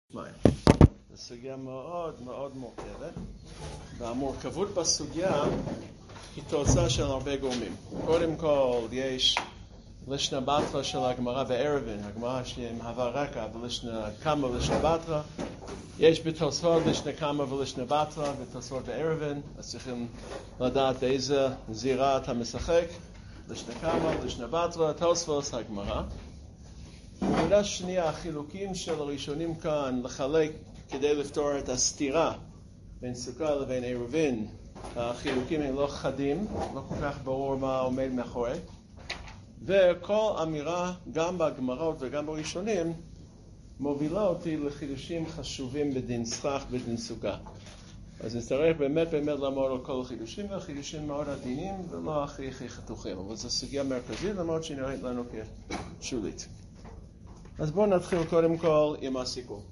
זו סוגיה מאוד מאוד מורכבת, והמורכבות בסוגיה היא תוצאה של הרבה גורמים. קודם כל, יש לשנה בתרא של הגמרא בערבין, הגמרא שמהווה רקע בלשנה קמא ולשנה בתרא. יש בתוספות לשנה קמא ולשנה בתרא ותוספות בערבין, אז צריכים לדעת באיזה זירה אתה משחק, לשנה קמא ולשנה בתרא, תוספות הגמרא. נקודה שנייה, החילוקים של הראשונים כאן לחלק כדי לפתור את הסתירה בין סוכה לבין עירובין. החילוקים הם לא חדים, לא כל כך ברור מה עומד מאחורי. וכל אמירה, גם בגמרות וגם בראשונים, מובילה אותי לחידושים חשובים בדין סכך, בדין סוכה. אז נצטרך באמת לעמוד על כל החידושים, והחידושים מאוד עדינים ולא הכי חתוכים. אבל זו סוגיה מרכזית, למרות שנראית לנו כשולית. אז בואו נתחיל קודם כל עם הסיכום.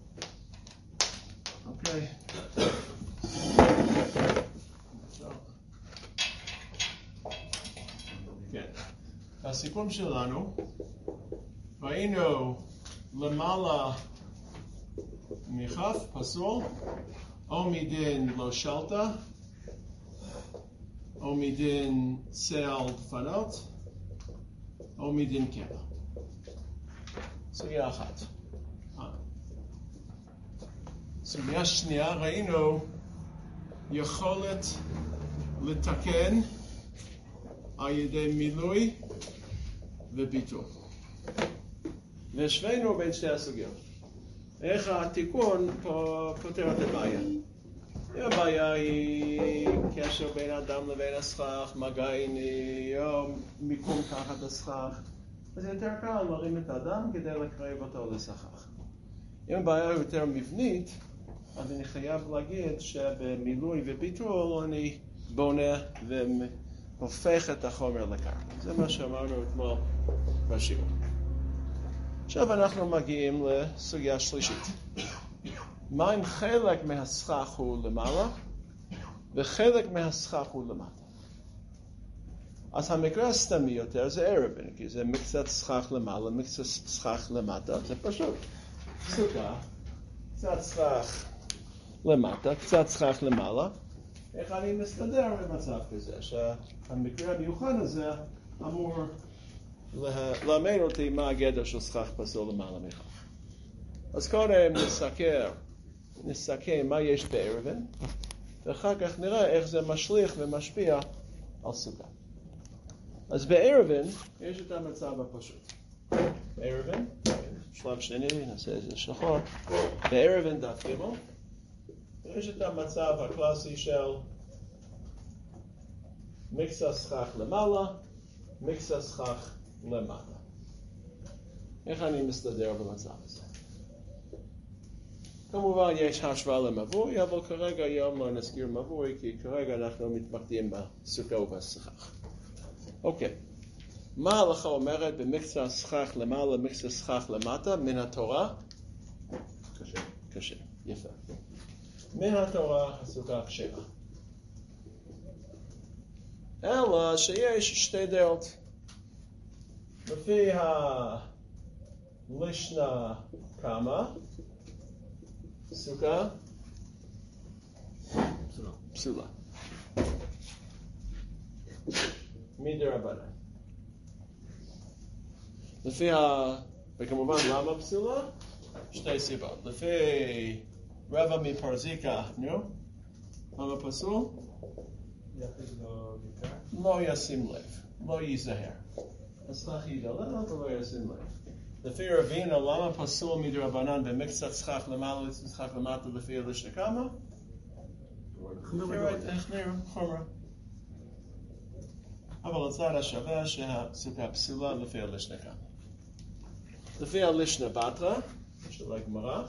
אוקיי. כן. הסיכום שלנו, ראינו למעלה מכף פסול, או מדין לא שלטה, או מדין צל דפנות, או מדין קבע. סוגיה אחת. סוגיה שנייה, ראינו יכולת לתקן על ידי מילוי וביטול. והשווינו בין שתי הסוגיות. איך התיקון פה פותר את הבעיה. אם הבעיה היא קשר בין האדם לבין הסכך, מגע עיני, או מיקום תחת הסכך, אז יותר קל להרים את האדם כדי לקרב אותו לסכך. אם הבעיה היא יותר מבנית, אז אני חייב להגיד שבמילוי וביטול אני בונה והופך את החומר לקרקע. זה מה שאמרנו אתמול בשיעור. עכשיו אנחנו מגיעים לסוגיה שלישית. מה אם חלק מהסכך הוא למעלה וחלק מהסכך הוא למטה? אז המקרה הסתמי יותר זה עירובין, כי זה מקצת סכך למעלה, מקצת סכך למטה, זה פשוט. סוכה, קצת סכך למטה, קצת סכך למעלה. איך אני מסתדר במצב כזה? שהמקרה המיוחד הזה אמור ללמד אותי מה הגדר של סכך פסול למעלה מכך. אז קודם נסכם מה יש בעירובין, ואחר כך נראה איך זה משליך ומשפיע על סוכה. אז בעירובין יש את המצב הפשוט. בעירובין, שלב שני, נעשה איזה שחור. בעירובין דף ג' יש את המצב הקלאסי של מקצה סכך למעלה, מקצה סכך למטה. איך אני מסתדר במצב הזה? כמובן יש השוואה למבוי, אבל כרגע היום לא נזכיר מבוי, כי כרגע אנחנו מתמקדים בסוכה ובסכך. אוקיי. מה ההלכה אומרת במקצה סכך למעלה, מקצה סכך למטה, מן התורה? קשה. יפה. מן התורה הסוכה כשרה. אלא שיש שתי דעות. לפי הלשנה קמא, סוכה פסולה. מדרבנן. וכמובן למה פסולה? שתי סיבות. לפי רבא מפרזיקה, למה פסול? לא ישים לב, לא ייזהר. הסכך ידלל ולא ישים לב. לפי רבינה, למה פסול מדרבנן במקצת סכך למעלה וסכך למטה לפי הלשנה קמא? חומרה. אבל הצד השווה שהסוכה פסולה לפי הלשנה קמא. לפי הלשנה בתרא של הגמרא,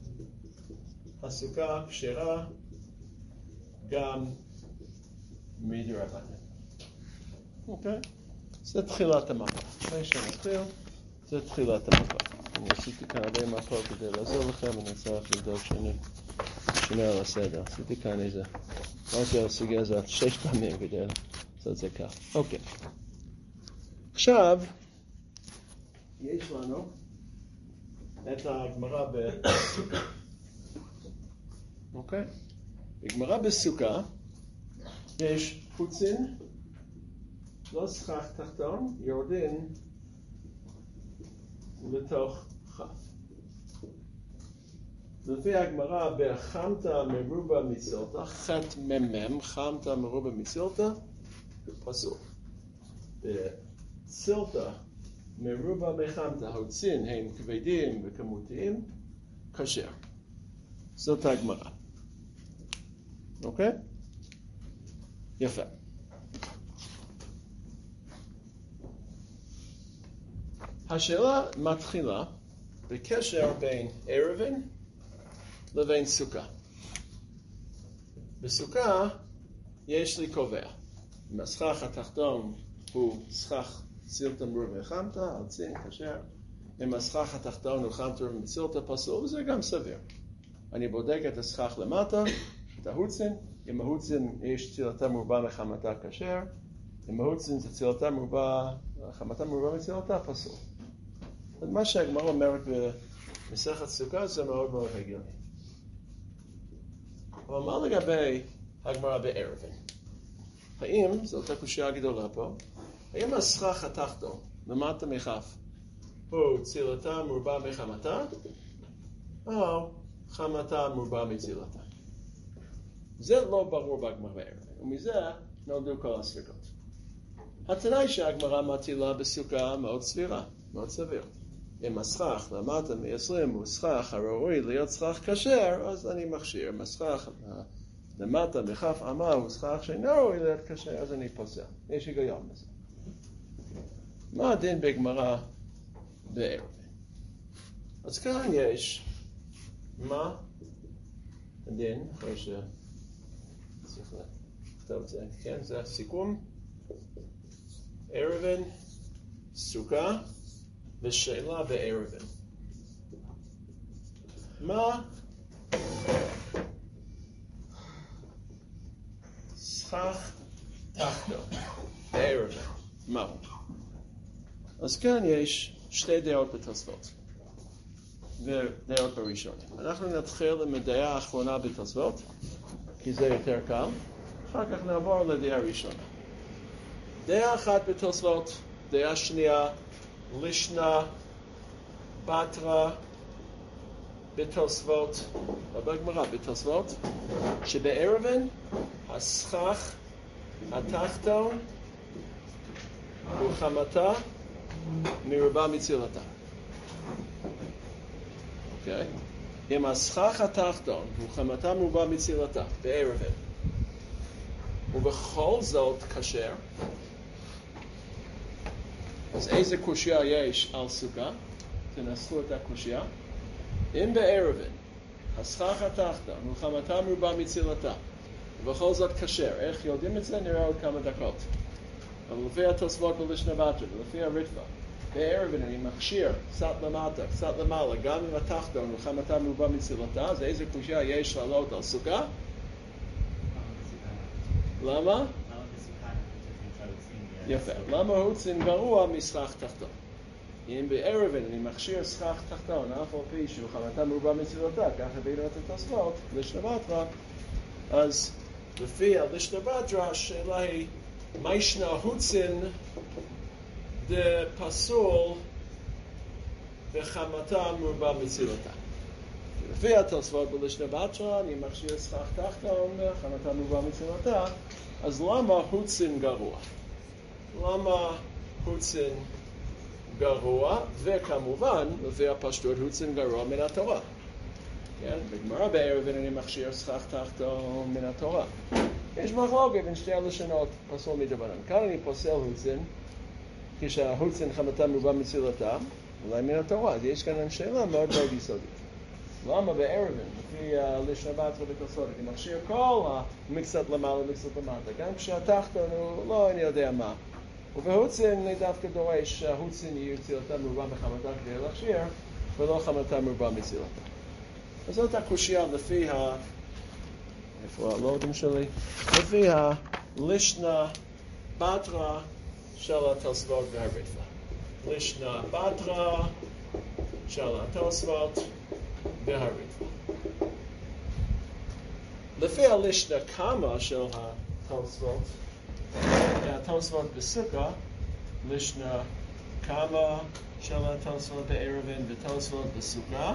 הסוכה כשרה גם מדרבנן. אוקיי? זה תחילת המפה. לפני שנתחיל, זה תחילת המפה. אני עשיתי כאן הרבה מפות כדי לעזור לכם, אני צריך לבדוק שאני שומר על הסדר. עשיתי כאן איזה, אמרתי על הסוגיה הזאת 6 פעמים כדי לעשות את זה כך. אוקיי. עכשיו, יש לנו את הגמרא בסוכה. אוקיי? בגמרא בסוכה יש חוצין, לא סכך תחתון, יורדין לתוך כף. לפי הגמרא בחמתא מרובה מצילתא, ח' מ"מ, חמתא מרובה מצילתא, פסול. בצילתא מרובה מחמתא, הוצין הם כבדים וכמותיים, כשר. זאת הגמרא. אוקיי? יפה. השאלה מתחילה בקשר בין ערבין לבין סוכה. בסוכה יש לי קובע. אם הסכך התחתון הוא סכך צילתא מרובה מחמתא, הוצין כשר. אם הסכך התחתון הוא חמתא מרובה מצילתא, פסול, וזה גם סביר. אני בודק את הסכך למטה, את ההוצין. אם ההוצין יש צילתא מרובה מחמתא, כשר. אם ההוצין זה צילתא מרובה, חמתא מרובה מצילתא, פסול. מה שהגמרא אומרת במסכת סוכה זה מאוד מאוד הגיוני. אבל מה לגבי הגמרא בערבין? האם, זו אותה קושיה גדולה פה, האם הסכך התחתון למטה מכף הוא צילתא מרובה מחמתא, או חמתא מרובה מצילתא? זה לא ברור בגמרא בערבין, ומזה נולדו כל הספקות. התנאי שהגמרא מטילה בסוכה מאוד סבירה, מאוד סביר. אם הסכך למטה מ-20 הוא סכך הראוי להיות סכך כשר, אז אני מכשיר. אם הסכך למטה מכף אמה הוא סכך שאינו ראוי להיות כשר, אז אני פוסל. יש היגיון בזה. מה הדין בגמרא בערבין? אז כאן יש מה הדין, אחרי שצריך לכתוב את זה, כן, זה הסיכום. ערבין, סוכה, ושאלה בערבין. מה סכך תחתון בערבין? מהו? אז כאן יש שתי דעות בתוספות ודעות בראשונים. אנחנו נתחיל עם הדעה האחרונה בתוספות, כי זה יותר קל. אחר כך נעבור לדעה הראשונה. דעה אחת בתוספות, דעה שנייה, לישנה, בתרא, בתוספות, או בגמרא בתוספות, שבערבין הסכך התחתון הוא חמתא מרובה מצילתא. אוקיי? אם הסכך התחתון הוא חמתא מרובה מצילתא בערבין, ובכל זאת כשר, אז איזה קושיה יש על סוכה? תנסחו את הקושיה. אם בערבין הסכך התחתון הוא חמתא מרובה מצילתא, ובכל זאת כשר, איך יודעים את זה? נראה עוד כמה דקות. אבל לפי התוספות בלישנא בתרא ולפי הרטב"א, בערבין אני מכשיר קצת למטה, קצת למעלה, גם אם התחתון הוא חמתא מרובה מצילתא, אז איזה קושיה יש לעלות על סוכה? למה? יפה. למה הוצין גרוע מסכך תחתון? אם בערבין אני מכשיר סכך תחתון, אף על פי שהוא חמתא מרובה מצילתא, ככה הבאנו את התוספות, לישנא בתרא, אז לפי הלישנא בתרא השאלה היא, מה ישנה הוצין דפסול וחמתא מרובה מצילתא? לפי התוספות בלישנא בתרא, אני מכשיר סכך תחתון, חמתא מרובה מצילתא, אז למה הוצין גרוע? למה הוצין גרוע? וכמובן, לפי הפשטות, הוצין גרוע מן התורה. כן? בגמרא בערבין אני מכשיר סכך תחתון מן התורה. יש מחלוקת בין שתי הלשונות, פסול מדרבנן. כאן אני פוסל הוצין, כשההוצין חמתא מרובה מצילתא, אולי מן התורה. אז יש כאן שאלה מאוד מאוד יסודית. למה בערבין, לפי לישנא בתרא בתוספות, אני מכשיר כל מקצת למעלה ומקצת למטה, גם כשהתחתון הוא לא אני יודע מה. ובהוצין אני דווקא דורש שההוצין יהיו צילתא מרובה מחמתא כדי להכשיר, ולא חמתא מרובה מצילתא. אז זאת הקושיה לפי איפה הלודים שלי? לפי הלישנא בתרא של התוספות והרטב"א. לישנא בתרא של התוספות והריטב"א. לפי הלישנה קמא של התוספות בסוכה, לישנה קמא של התוספות בערבין ותוספות בסוכה.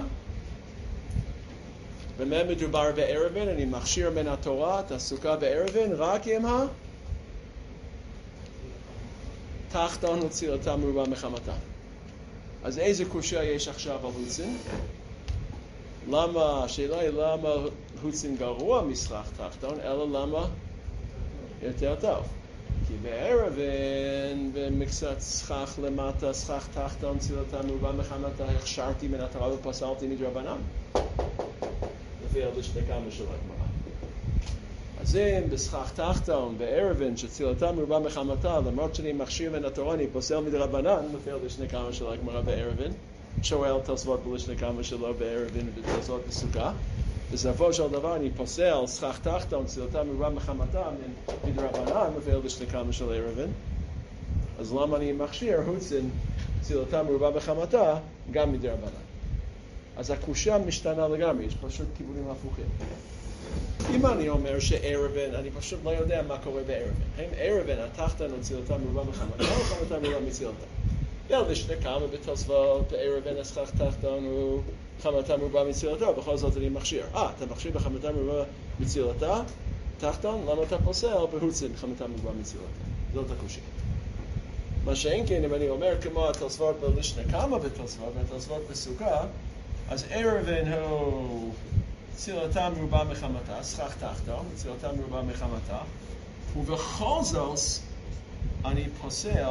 במה מדובר בערבין? אני מכשיר מן התורה את הסוכה בערבין רק עם התחתון וצילתה מרובה מחמתה. אז איזה קושיה יש עכשיו על הוצין? השאלה היא למה הוצין גרוע מסכך תחתון, אלא למה יותר טוב. כי בערבין, במקצת סכך למטה, סכך תחתון, צילתה מרובה מחמתה, הכשרתי מן התורה ופסלתי מדרבנן. לפי הלישנה קמא של הגמרא. אז אם בסכך תחתון בערבין שצילתה מרובה מחמתה, למרות שאני מכשיר מן התורה, אני פוסל מדרבנן, לפי הלישנה קמא של הגמרא בערבין, שואל תוספות בלישנה קמא שלו בערבין ותוספות בסוכה, בסופו של דבר אני פוסל סכך תחתון, צילתה מרובה מחמתה מדרבנן, לפי הלישנה קמא של ערבין. אז למה אני מכשיר הוצין צילתה מרובה מחמתה גם מדרבנן? אז הקושיה משתנה לגמרי, יש פשוט כיוונים הפוכים. אם אני אומר שערבין, אני פשוט לא יודע מה קורה בערבין. האם ערבין, התחתון וצילתה מרובה מחמתה או חמתה מרובה מצילתה? לישנה קמא בתוספות, בערבין הסכך תחתון הוא חמתה מרובה מצילתה, בכל זאת אני מכשיר. אתה מכשיר בחמתה מרובה מצילתה, תחתון, למה אתה פוסל בהוצין חמתה מרובה מצילתה? זאת הקושיה. מה שאין כן, אם אני אומר כמו התוספות בלישנה קמא בתוספות, והתוספות בסוכה, אז ערבין הוא צילתה מרובה מחמתה, סכך תחתון, צילתה מרובה מחמתה, ובכל זאת אני פוסל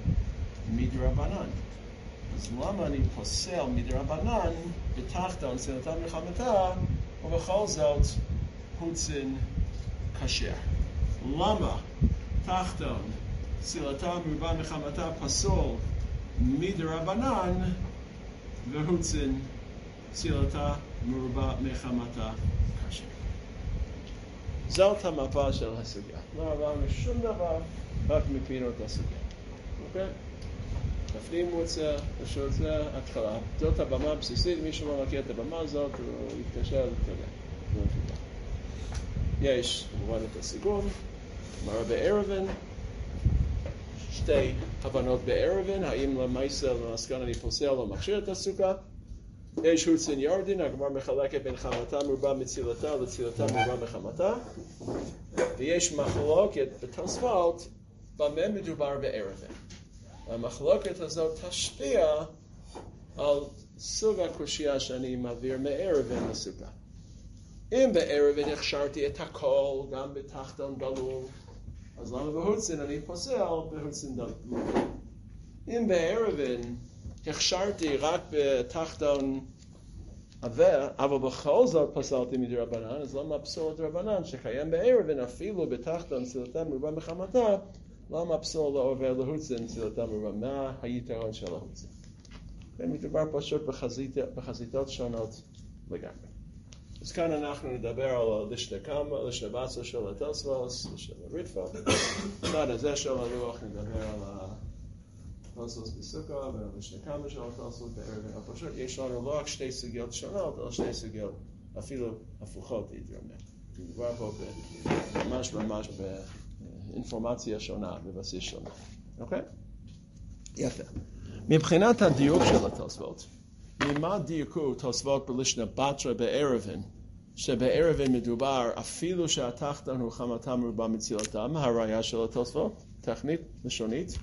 מדרבנן. אז למה אני פוסל מדרבנן בתחתון צילתה מחמתה, ובכל זאת הוצין כשר? למה תחתון צילתה מרובה מחמתה פסול מדרבנן, והוצין צילתה מרובה מחמתה כשר? זאת המפה של הסוגיה. לא עברנו שום דבר, רק מפינו את הסוגיה. אוקיי? תפנימו את זה, פשוט זה התחלה. זאת הבמה הבסיסית, מי שלא מכיר את הבמה הזאת, הוא יתקשר להתקדם. יש כמובן את הסיגון, מראה בערבין, שתי הבנות בערבין, האם למעשה למסקן אני פוסל או מכשיר את הסוכה. יש הוצין יורדין, הגמרא מחלקת בין חמתה מרובה מצילתה לצילתה מרובה מחמתה, ויש מחלוקת בתוספות במה מדובר בערבין. המחלוקת הזאת תשפיע על סוג הקושיה שאני מעביר מערבין לסוכה. אם בערבין הכשרתי את הכל, גם בתחתון דלול, אז למה בהוצין אני פוסל בהוצין דלול? אם בערבין הכשרתי רק בתחתון עבר, אבל בכל זאת פסלתי מדרבנן, אז למה פסול דרבנן שקיים בערבין אפילו בתחתון צילתה מרובה מחמתה, למה פסול לא עובר להוצין צילתה מרובה? מה היתרון של ההוצין? מדובר פשוט בחזיתות שונות לגמרי. אז כאן אנחנו נדבר על לישנה קמא, לישנה בצה של התוספות, של הריטב"א. בצד הזה של הלוח נדבר על התוספות בסוכה ולישנה קמא של התוספות בערבין. פשוט יש לנו לא רק שתי סוגיות שונות, אלא שתי סוגיות אפילו הפוכות, הייתי אומר. מדובר פה ממש באינפורמציה שונה, בבסיס שונה. אוקיי? יפה. מבחינת הדיוק של התוספות, ממה דיוקו תוספות בלישנה בתרא בערבין, שבערבין מדובר אפילו שהתחתון הוא חמתה מרובה מצילתם, הראיה של התוספות, טכנית, לשונית.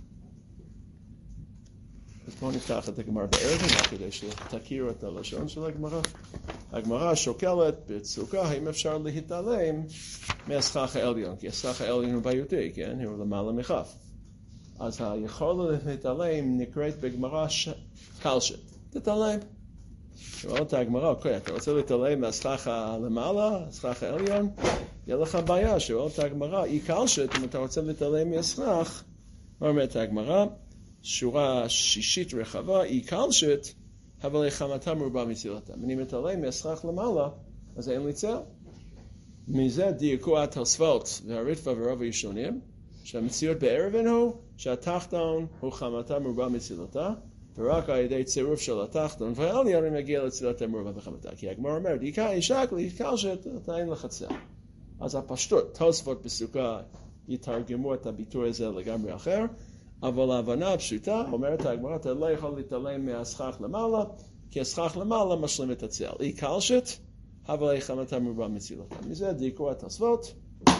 אז בואו נפתח את הגמרא בערבין, כדי שתכירו את הלשון של הגמרא. הגמרא שוקלת בסוכה, האם אפשר להתעלם מהסכך העליון, כי הסכך העליון הוא בעייתי, כן? הוא למעלה מכף. אז היכולת להתעלם נקראת בגמרא קלשת. תתעלם. שואלת הגמרא, אוקיי, אתה רוצה להתעלם מהסכך הלמעלה, הסכך העליון? יהיה לך בעיה, שואלת הגמרא, היא קלשת, אם אתה רוצה להתעלם מהסכך, אומרת הגמרא, שורה שישית רחבה, היא קלשת, אבל היא חמתה מרובה מצילתה. אם אני מתעלם מהסכך למעלה, אז אין לי צל. מזה דייקו התוספות והריטב"א ורוב הראשונים, שהמציאות בערבין הוא שהתחתון הוא חמתה מרובה מצילתה, ורק על ידי צירוף של התחתון והעליון הוא מגיע לצילת המרובה וחמתה. כי הגמרא אומרת, אישה כלי קלשת, אתה אין לך צל. אז הפשטות, תוספות בסוכה יתרגמו את הביטוי הזה לגמרי אחר, אבל ההבנה הפשוטה אומרת הגמרא, אתה לא יכול להתעלם מהסכך למעלה, כי הסכך למעלה משלים את הצל. היא קלשת, אבל היא חמתה מרובה מצילתה. מזה דייקו התוספות,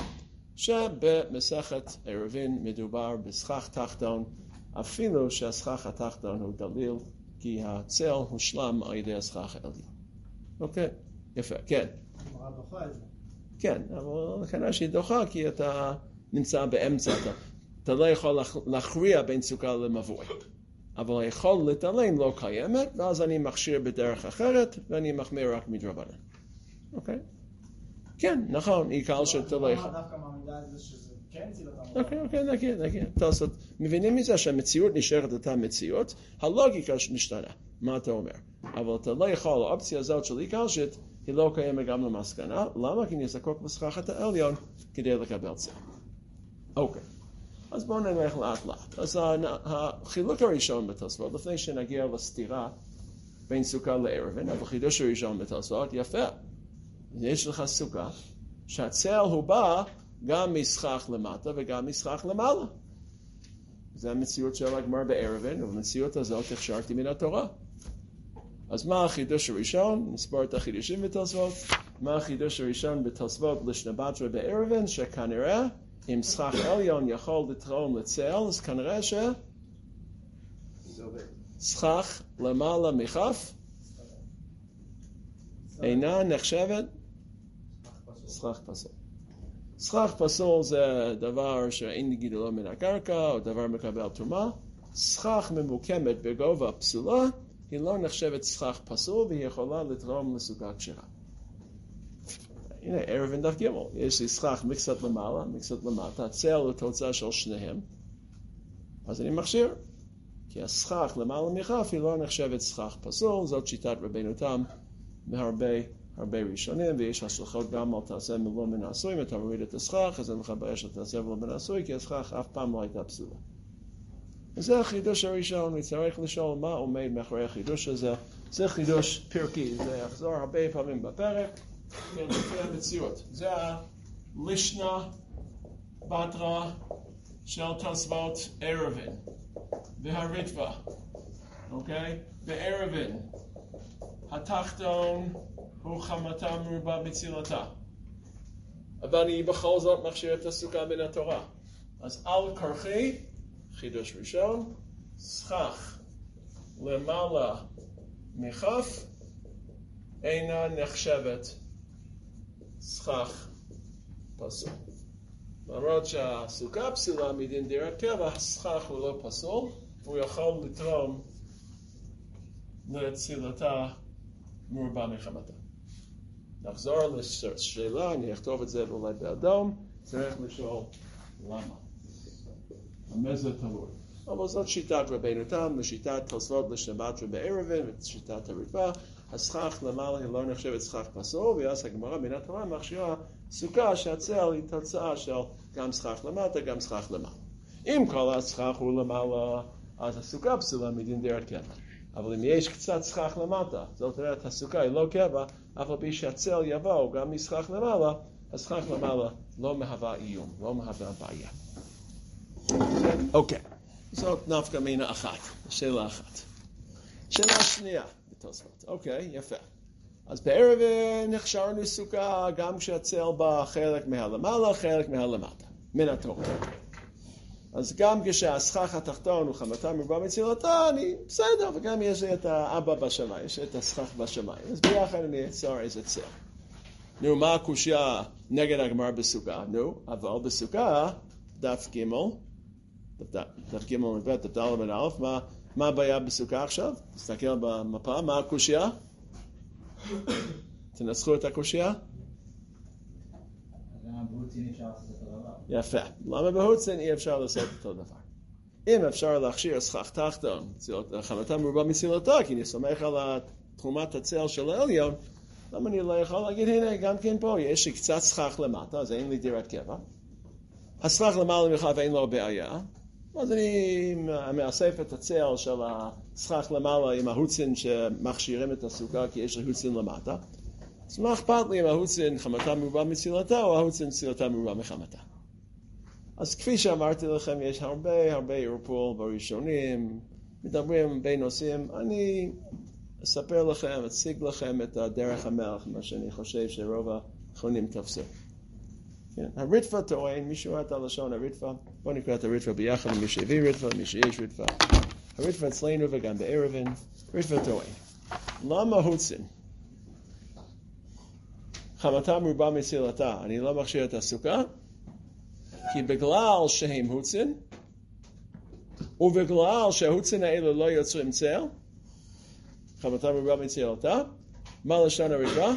שבמסכת עירובין מדובר בסכך תחתון, אפילו שהסכך התחתון הוא דליל, כי הצל הושלם על ידי הסכך העליון. אוקיי, יפה, כן. הגמרא דוחה את זה. כן, אבל כנראה שהיא דוחה, כי אתה נמצא באמצע, אתה לא יכול להכריע בין סוכה למבוי. אבל היכול להתעלם לא קיימת, ואז אני מכשיר בדרך אחרת, ואני מחמיר רק מדרבנן. אוקיי? כן, נכון, היא קל שאתה לא יכול. דווקא מעמידה את זה שזה כן צילתה. אוקיי, נגיד. תוספות, מבינים מזה שהמציאות נשארת אותה מציאות, הלוגיקה משתנה. מה אתה אומר? אבל אתה לא יכול, האופציה הזאת של איקלשת, היא לא קיימת גם למסקנה. למה? כי אני זקוק בסכך העליון כדי לקבל צל. אוקיי. אז בואו נלך לאט לאט. אז החילוק הראשון בתוספות, לפני שנגיע לסתירה בין סוכה לעירובין, אבל חידוש הראשון בתוספות, יפה. יש לך סוכה שהצל הוא בא גם מסכך למטה וגם מסכך למעלה. זה המציאות של הגמרא בעירובין, ובמציאות הזאת הכשרתי מן התורה. אז מה החידוש הראשון? נספור את החידושים בתוספות. מה החידוש הראשון בתוספות לשנבטרה בעירובין? שכנראה אם סכך עליון יכול לתרום לצל, אז כנראה סכך למעלה מכף אינה נחשבת סכך פסול. סכך פסול זה דבר שאין גידולו מן הקרקע, או דבר מקבל תרומה. סכך ממוקמת בגובה פסולה, היא לא נחשבת סכך פסול, והיא יכולה לתרום לסוכה כשרה. הנה, עירובין דף ג', יש לי סכך מקצת למעלה, מקצת למטה, הצל הוא תוצאה של שניהם, אז אני מכשיר, כי הסכך למעלה מכף היא לא נחשבת סכך פסול, זאת שיטת רבנו תם מהרבה ראשונים, ויש השלכות גם על תעשה מלא מן העשוי, אם אתה מוריד את הסכך, אז אין לך בעיה של תעשה מלא מן העשוי, כי הסכך אף פעם לא הייתה פסולה. וזה החידוש הראשון, וצריך לשאול מה עומד מאחורי החידוש הזה. זה חידוש פרקי, זה יחזור הרבה פעמים בפרק, כן, לפי המציאות. זה הלישנה בתרא של תוספות עירובין, והריטב"א, אוקיי? בעירובין, התחתון הוא חמתה מרובה מצילתה. אבל אני בכל זאת מכשיר את הסוכה מן התורה. אז על כרכי, חידוש ראשון, סכך למעלה מכף אינה נחשבת סכך פסול. למרות שהסוכה פסולה מדין דירת קבע, הסכך הוא לא פסול, הוא יכול לתרום לצילתה מרובה מחמתה. נחזור לשאלה, אני אכתוב את זה אולי באדום, צריך לשאול למה. מה זה תלוי? אבל זאת שיטת רבנו תם, ושיטת תוספות לשנבטרה בעירובין, ושיטת הריטב"א. הסכך למעלה היא לא נחשבת סכך פסול, ואז הגמרא מן התורה מכשירה סוכה שהצל היא תוצאה של גם סכך למטה, גם סכך למעלה. אם כל הסכך הוא למעלה, אז הסוכה פסולה מדין דירת קבע. אבל אם יש קצת סכך למטה, זאת אומרת הסוכה היא לא קבע, אף על פי שהצל יבוא גם מסכך למעלה, הסכך למעלה לא מהווה איום, לא מהווה בעיה. אוקיי, זאת נפקא מינה אחת, שאלה אחת. שאלה שנייה בתוספות, אוקיי, יפה. אז בעירובין הכשרנו סוכה גם כשהצל בא חלק מהלמעלה, חלק מהלמטה, מן התורה. אז גם כשהסכך התחתון הוא חמתה מרובה מצילתה, אני בסדר, וגם יש לי את האבא בשמיים, יש את הסכך בשמיים. אז ביחד אני אצור איזה צל. נו, מה הקושיה נגד הגמרא בסוכה? נו, אבל בסוכה, דף ג' מבית, דף ד' מן א', מה הבעיה בסוכה עכשיו? תסתכל במפה, מה הקושיה? תנסחו את הקושיה? למה בהוצין אפשר לעשות אותו דבר? יפה. למה בהוצין אי אפשר לעשות אותו דבר? אם אפשר להכשיר סכך תחתון, חמתה מרובה מצילתה, כי אני סומך על תחומת הצל של העליון, למה אני לא יכול להגיד, הנה, גם כן פה, יש לי קצת סכך למטה, אז אין לי דירת קבע. הסכך למעלה מכף אין לו בעיה, אז אני מאסף את הצל של הסכך למעלה עם ההוצין שמכשירים את הסוכה כי יש להוצין למטה. אז מה אכפת לי אם ההוצין חמתה מרובה מצילתה או ההוצין צילתה מרובה מחמתה? אז כפי שאמרתי לכם, יש הרבה ערפול בראשונים, מדברים בין נושאים. אני אספר לכם, אציג לכם את דרך המלך, מה שאני חושב שרוב האחרונים תפסו. כן? הריטב"א טוען, מישהו ראה את הלשון הריטב"א? בואו נקרא את הריטב"א ביחד, מי שהביא ריטב"א, מי שיש ריטב"א. הריטב"א אצלנו וגם בערבין, ריטב"א טוען. למה הוצין? חמתה מרובה מצילתה, אני לא מכשיר את הסוכה, כי בגלל שהם הוצין, ובגלל שההוצין האלו לא יוצרים צל, חמתה מרובה מצילתה, מה לשון הריטב"א?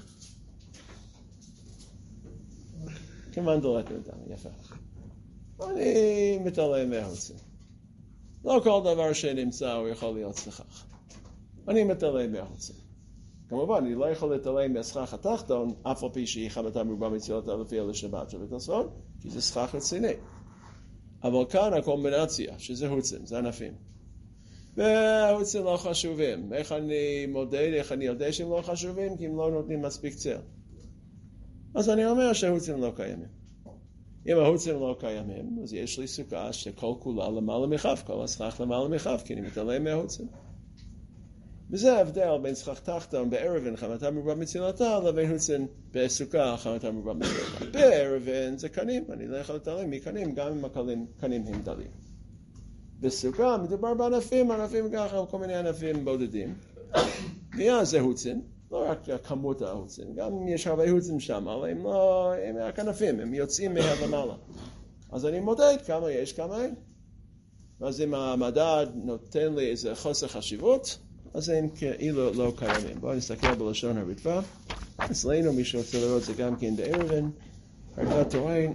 כמובן דלתנו אותם, יפה. אני מתעלם מההוצין. לא כל דבר שנמצא הוא יכול להיות סכך. אני מתעלם מההוצין. כמובן, אני לא יכול להתעלם מהסכך התחתון, אף על פי שהיא חמתה מרובה מצילתה לפי הלשבת ובתוספות, כי זה סכך רציני. אבל כאן הקומבינציה, שזה הוצין, זה ענפים. וההוצין לא חשובים. איך אני מודד, איך אני יודע שהם לא חשובים? כי הם לא נותנים מספיק צל. אז אני אומר שההוצין לא קיימים. אם ההוצין לא קיימים, אז יש לי סוכה שכל כולה למעלה מחף, כל הסכך למעלה מחף, כי אני מתעלם מההוצין. וזה ההבדל בין סכך תחתון בערבין, חמתה מרובה מצילתה, לבין הוצין בסוכה, חמתה מרובה מצילתה. בערבין זה קנים, אני לא יכול להתעלם מקנים, גם אם הקנים הם דלים. בסוכה מדובר בענפים, ענפים ככה, כל מיני ענפים בודדים. ואז זה הוצין, לא רק כמות ההוצין, גם אם יש הרבה הוצין שם, אבל הם לא, הם רק ענפים, הם יוצאים מהלמעלה. אז אני מודד כמה יש, כמה אין. ואז אם המדד נותן לי איזה חוסר חשיבות, אז הם כאילו לא קיימים. בואו נסתכל בלשון הריטב"א. אצלנו מי שרוצה לראות זה גם כן בערבין. הריטב"א טוען,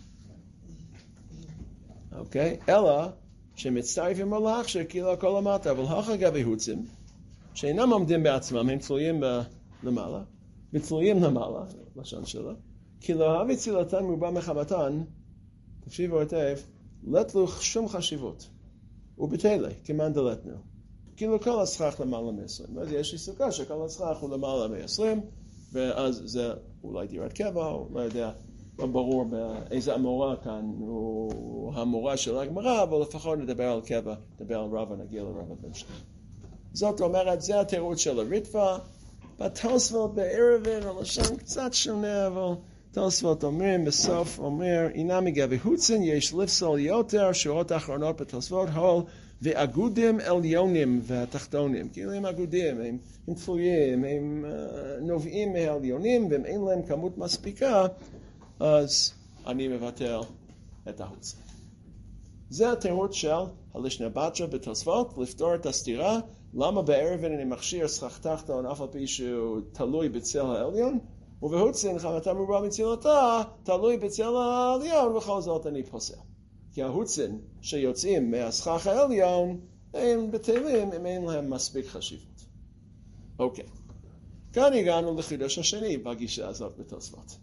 אוקיי? אלא שמצטרפים על להכשיר כאילו הכל למטה, אבל הכה גבי הוצים, שאינם עומדים בעצמם, הם תלויים למעלה, ותלויים למעלה, לשון שלו, כי לא הביא צילתן מרובה מחמתן, תקשיבו היטב, לת שום חשיבות, ובתלה, כמאן דלתנו. כאילו כל הסכך למעלה מ-20. אז יש לי סוכה שכל הסכך הוא למעלה מ-20, ואז זה אולי דירת קבע, או לא יודע, לא ברור באיזה המורה כאן, הוא המורה של הגמרא, אבל לפחות נדבר על קבע, נדבר על רבא, נגיע לרבא בהמשך. זאת אומרת, זה התירוץ של הריטב"א. בתוספות בערבין, הלשון קצת שונה, אבל תוספות אומרים, בסוף אומר, אינם מגבי הוצין, יש לפסול יותר, שורות האחרונות בתוספות, הול ואגודים עליונים והתחתונים. כאילו הם אגודים, הם תלויים, הם נובעים מהעליונים, ואם אין להם כמות מספיקה, אז אני מבטל את ההוצין. זה התירוץ של הלישנא בתרא בתוספות, לפתור את הסתירה, למה בערבין אני מכשיר סכך תחתון אף על פי שהוא תלוי בצל העליון, ובהוצין חמתה מרובה מצילתה תלוי בצל העליון, ובכל זאת אני פוסל. כי ההוצין שיוצאים מהסכך העליון הם בטלים אם אין להם מספיק חשיבות. אוקיי. כאן הגענו לחידוש השני בגישה הזאת בתוספות.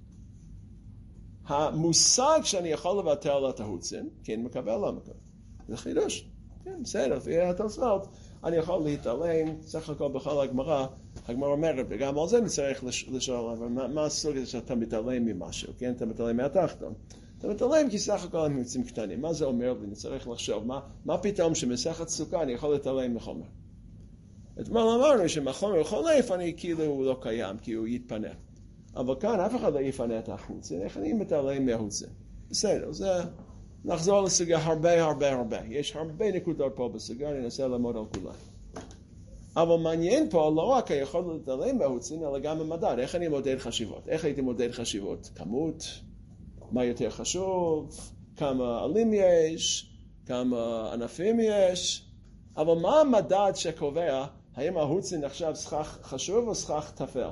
המושג שאני יכול לבטל את ההוצין, כן מקבל, לא מקבל. זה חידוש. כן, בסדר, לפי התוספות, אני יכול להתעלם, סך הכל בכל הגמרא אומרת, וגם על זה נצטרך לשאול, אבל מה הסוג הזה שאתה מתעלם ממשהו, כן? אתה מתעלם מהתחתון. אתה מתעלם כי סך הכל הם יוצאים קטנים. מה זה אומר? ונצטרך לחשוב, מה פתאום שמסכת סוכה אני יכול להתעלם מחומר? אתמול אמרנו שמחומר חולף אני כאילו לא קיים, כי הוא יתפנה. אבל כאן אף אחד לא יפנה את החוצין, איך אני מתעלם מהחוצין? בסדר, זה נחזור לסוגיה הרבה. יש הרבה נקודות פה בסוגיה, אני אנסה לעמוד על כולה. אבל מעניין פה לא רק היכול להתעלם מהחוצין, אלא גם המדד. איך אני מודד חשיבות? איך הייתי מודד חשיבות? כמות, מה יותר חשוב, כמה עלים יש, כמה ענפים יש. אבל מה המדד שקובע, האם החוצין נחשב סכך חשוב או סכך תפל?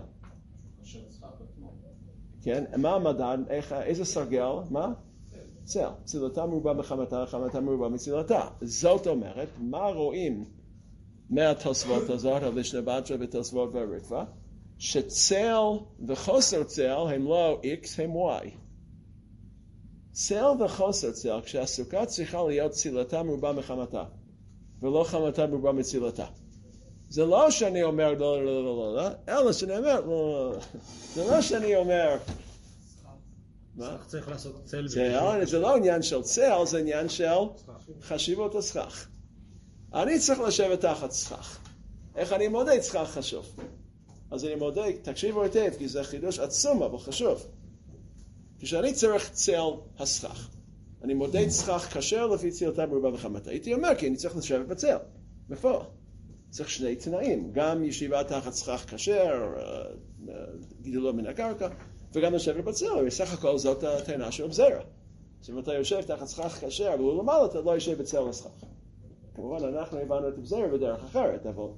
כן, מה המדד? איזה סרגל? מה? צל. צילתה מרובה מחמתה, חמתה מרובה מצילתה. זאת אומרת, מה רואים מהתוספות הזאת, הלישנא בתרא בתוספות והריטב"א? שצל וחוסר צל הם לא X, הם Y. צל וחוסר צל, כשהסוכה צריכה להיות צילתה מרובה מחמתה, ולא חמתה מרובה מצילתה. זה לא שאני אומר לא, אלא שאני אומר לא. זה לא שאני אומר... מה? צריך לעשות צל. זה לא עניין של צל, זה עניין של חשיבות הסכך. אני צריך לשבת תחת סכך. איך אני מודד סכך חשוב? אז אני מודד, תקשיבו היטב, כי זה חידוש עצום, אבל חשוב. כשאני צריך צל הסכך, אני מודד סכך כשר לפי צילתה מרובה וחמתה. הייתי אומר, כי אני צריך לשבת בצל. בפועל. צריך שני תנאים, גם ישיבה תחת סכך כשר, גידולו מן הקרקע, וגם לשבת בצל, בסך הכל זאת הטענה של זרע. אז אם אתה יושב תחת סכך כשר, והוא למעלה, אתה לא יושב בצל הסכך. כמובן, אנחנו הבנו את זרע בדרך אחרת, אבל...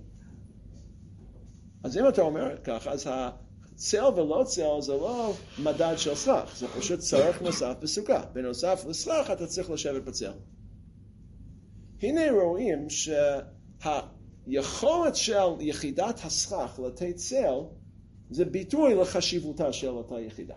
אז אם אתה אומר ככה, אז הצל ולא צל זה לא מדד של סכך, זה פשוט צורך נוסף בסוכה. בנוסף לסכך, אתה צריך לשבת בצל. הנה רואים היכולת של יחידת הסכך לתת צל זה ביטוי לחשיבותה של אותה יחידה.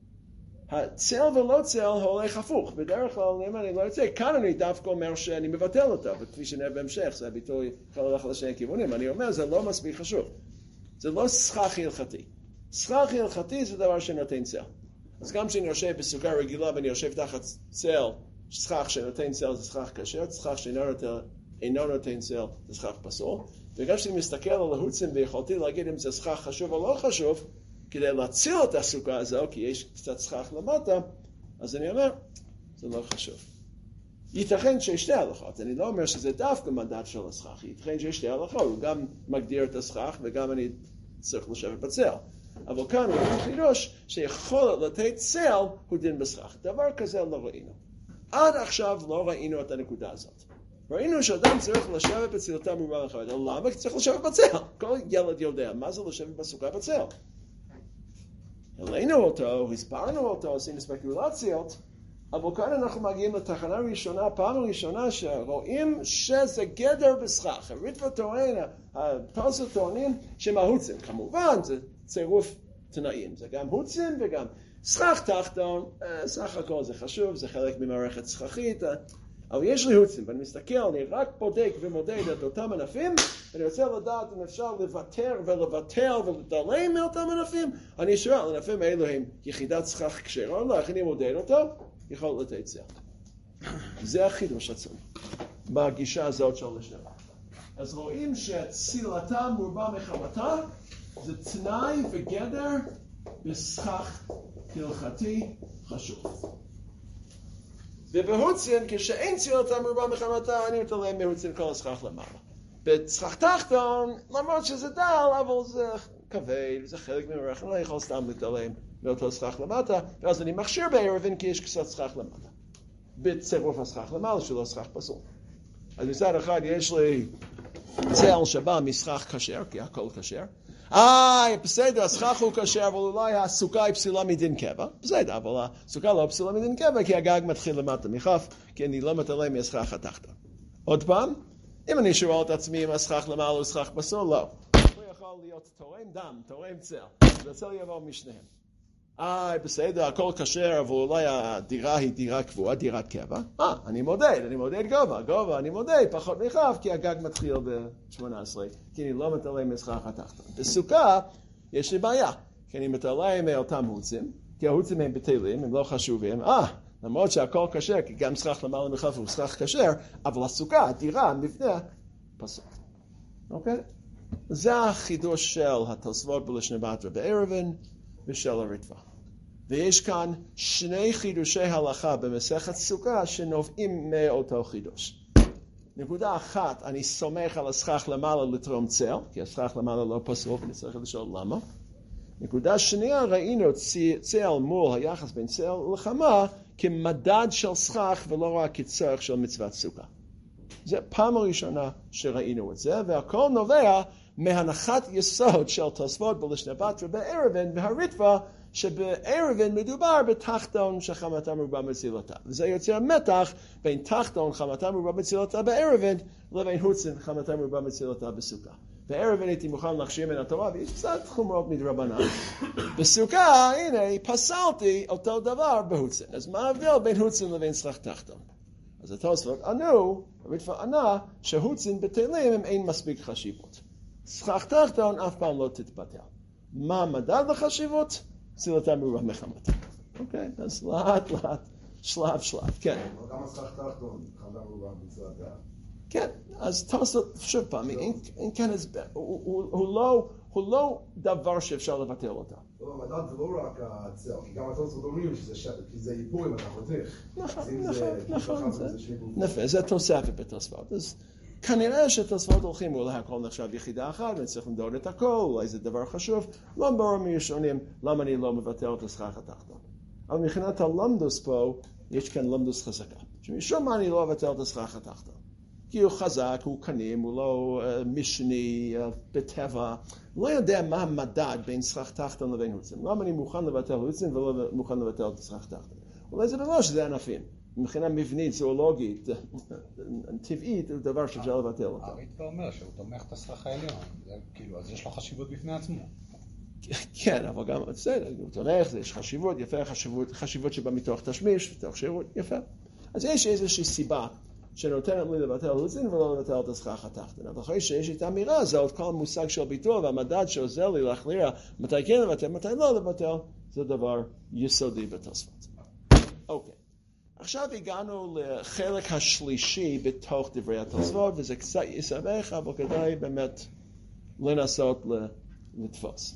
הצל ולא צל הולך הפוך. בדרך כלל, אם אני לא יוצא, כאן אני דווקא אומר שאני מבטל אותה, וכפי שנראה בהמשך, זה הביטוי יכול ללכת לשני כיוונים. אני אומר, זה לא מספיק חשוב. זה לא סכך הלכתי. סכך הלכתי זה דבר שנותן צל. אז גם כשאני יושב בסוכה רגילה ואני יושב תחת צל, סכך שנותן צל זה סכך כשר, סכך שאינו נותן צל זה סכך פסול. וגם כשאני מסתכל על ההוצים ויכולתי להגיד אם זה סכך חשוב או לא חשוב, כדי להציל את הסוכה הזו, כי יש קצת סכך למטה, אז אני אומר, זה לא חשוב. ייתכן שיש שתי הלכות, אני לא אומר שזה דווקא מדד של הסכך, ייתכן שיש שתי הלכות, הוא גם מגדיר את הסכך וגם אני צריך לשבת בצל. אבל כאן הוא אומר חידוש שיכולת לתת צל הוא דין בסכך. דבר כזה לא ראינו. עד עכשיו לא ראינו את הנקודה הזאת. ראינו שאדם צריך לשבת בצילתה מרובה מחמתה. למה? כי צריך לשבת בצל. כל ילד יודע מה זה לשבת בסוכה בצל. העלינו אותו, הסברנו אותו, עשינו ספקולציות, אבל כאן אנחנו מגיעים לתחנה ראשונה, פעם ראשונה שרואים שזה גדר בסכך. הריטב"א טוען, התוספות טוענים שמהוצים. כמובן, זה צירוף תנאים. זה גם הוצים וגם סכך תחתון. סך הכל זה חשוב, זה חלק ממערכת סככית. אבל יש לי הוצים, ואני מסתכל, אני רק בודק ומודד את אותם ענפים, ואני רוצה לדעת אם אפשר לוותר ולבטל ולדלם מאותם ענפים. אני שואל, הענפים האלו הם יחידת סכך כשרה, לא, איך אני מודד אותו? יכול לתת צל. זה החידוש עצום, בגישה הזאת של לשנה. אז רואים שצילתה מרובה מחמתה, זה תנאי וגדר בסכך הלכתי חשוב. ובהוצין, כשאין צילתה מרובה מחמתה, אני מתעלם מהוצין כל הסכך למעלה. בסכך תחתון, למרות שזה דל, אבל זה כבד, זה חלק ממערכת, אני לא יכול סתם להתעלם מאותו סכך למטה, ואז אני מכשיר בערבין כי יש קצת סכך למטה. בצירוף הסכך למעלה שלא סכך פסול. אז מצד אחד יש לי צל שבא מסכך כשר, כי הכל כשר. בסדר, הסכך הוא כשר, אבל אולי הסוכה היא פסילה מדין קבע. בסדר, אבל הסוכה לא פסילה מדין קבע, כי הגג מתחיל למטה מחף, כי אני לא מתעלם מהסכך התחתון. עוד פעם, אם אני שואל את עצמי אם הסכך למעלה הוא סכך פסול, לא. הוא יכול להיות תורם דם, תורם צל. והצל יבוא משניהם. בסדר, הכל כשר, אבל אולי הדירה היא דירה קבועה, דירת קבע. אני מודד גובה, אני מודד פחות מחף, כי הגג מתחיל ב-18, כי אני לא מתעלם מסכך התחתון. בסוכה יש לי בעיה, כי אני מתעלם מאותם הוצים, כי ההוצים הם בטלים, הם לא חשובים. למרות שהכל כשר, כי גם סכך למעלה מחף הוא סכך כשר, אבל הסוכה, הדירה, המבנה, פסול. אוקיי? זה החידוש של התוספות בלשנה בתרא בערבין, ושל הריטב"א. ויש כאן שני חידושי הלכה במסכת סוכה שנובעים מאותו חידוש. נקודה אחת, אני סומך על הסכך למעלה לתרום צל, כי הסכך למעלה לא פסול, ואני צריך לשאול למה. נקודה שנייה, ראינו צל מול היחס בין צל לחמה כמדד של סכך ולא רק כצורך של מצוות סוכה. זה פעם הראשונה שראינו את זה, והכל נובע מהנחת יסוד של תוספות בלשנה בתרא בערבין והריטב"א, שבערבין מדובר בתחתון שחמתה מרובה מצילתה. וזה יוצר מתח בין תחתון חמתה מרובה מצילתה בערבין לבין הוצין חמתה מרובה מצילתה בסוכה. בערב הייתי מוכן להכשיר מן התורה, ויש קצת חומרות מדרבנן. בסוכה, הנה, פסלתי אותו דבר בהוצין. אז מה ההבדל בין הוצין לבין סכך תחתון? אז התוספות ענו, הרדפה ענה, שהוצין בטלים הם אין מספיק חשיבות. סכך תחתון אף פעם לא תתבטל. מה המדד לחשיבות? פסילתה מרובה מחמת. אוקיי, אז לאט לאט, שלב, כן. אבל גם הסכך תחתון, חדה מרובה פסילתה. כן, אז תוספות, שוב פעם, אין כאן הסבר, הוא לא דבר שאפשר לבטל אותה. לא, המדד זה לא רק הצל, כי גם התוספות אומרים שזה ייפור אם אתה חותך. נכון, זה תוספת בתוספות. אז כנראה שתוספות הולכים, אולי הכל נחשב יחידה אחת, ואני צריך למדוד את הכל, אולי זה דבר חשוב, לא ברור מראשונים למה אני לא מבטל את הסכך התחתון. אבל מבחינת הלמדוס פה, יש כאן למדוס חזקה. שמשום מה אני לא מבטל את הסכך התחתון. כי הוא חזק, הוא קנים, הוא לא משני, בטבע. לא יודע מה המדד בין סכך תחתון לבין הוצין. למה אני מוכן לבטל הוצין ולא מוכן לבטל את הסכך תחתון? אולי זה ממש שזה ענפים. מבחינה מבנית, זואולוגית, טבעית, זה דבר שאפשר לבטל אותו. הרדפה אומר שהוא תומך את הסכך העליון. כאילו, אז יש לו חשיבות בפני עצמו. כן, אבל גם בסדר, הוא תומך, יש חשיבות, יפה, חשיבות שבא מתוך תשמיש, מתוך שירות, יפה. אז יש איזושהי סיבה שנותנת לי לבטל הוצין ולא לבטל את הסכך התחתון. אבל אחרי שיש את האמירה הזאת, כל המושג של ביטול והמדד שעוזר לי להכריע מתי כן לבטל, מתי לא לבטל, זה דבר יסודי בתוספות. אוקיי. עכשיו הגענו לחלק השלישי בתוך דברי התוספות, וזה קצת יסבך, אבל כדאי באמת לנסות לתפוס.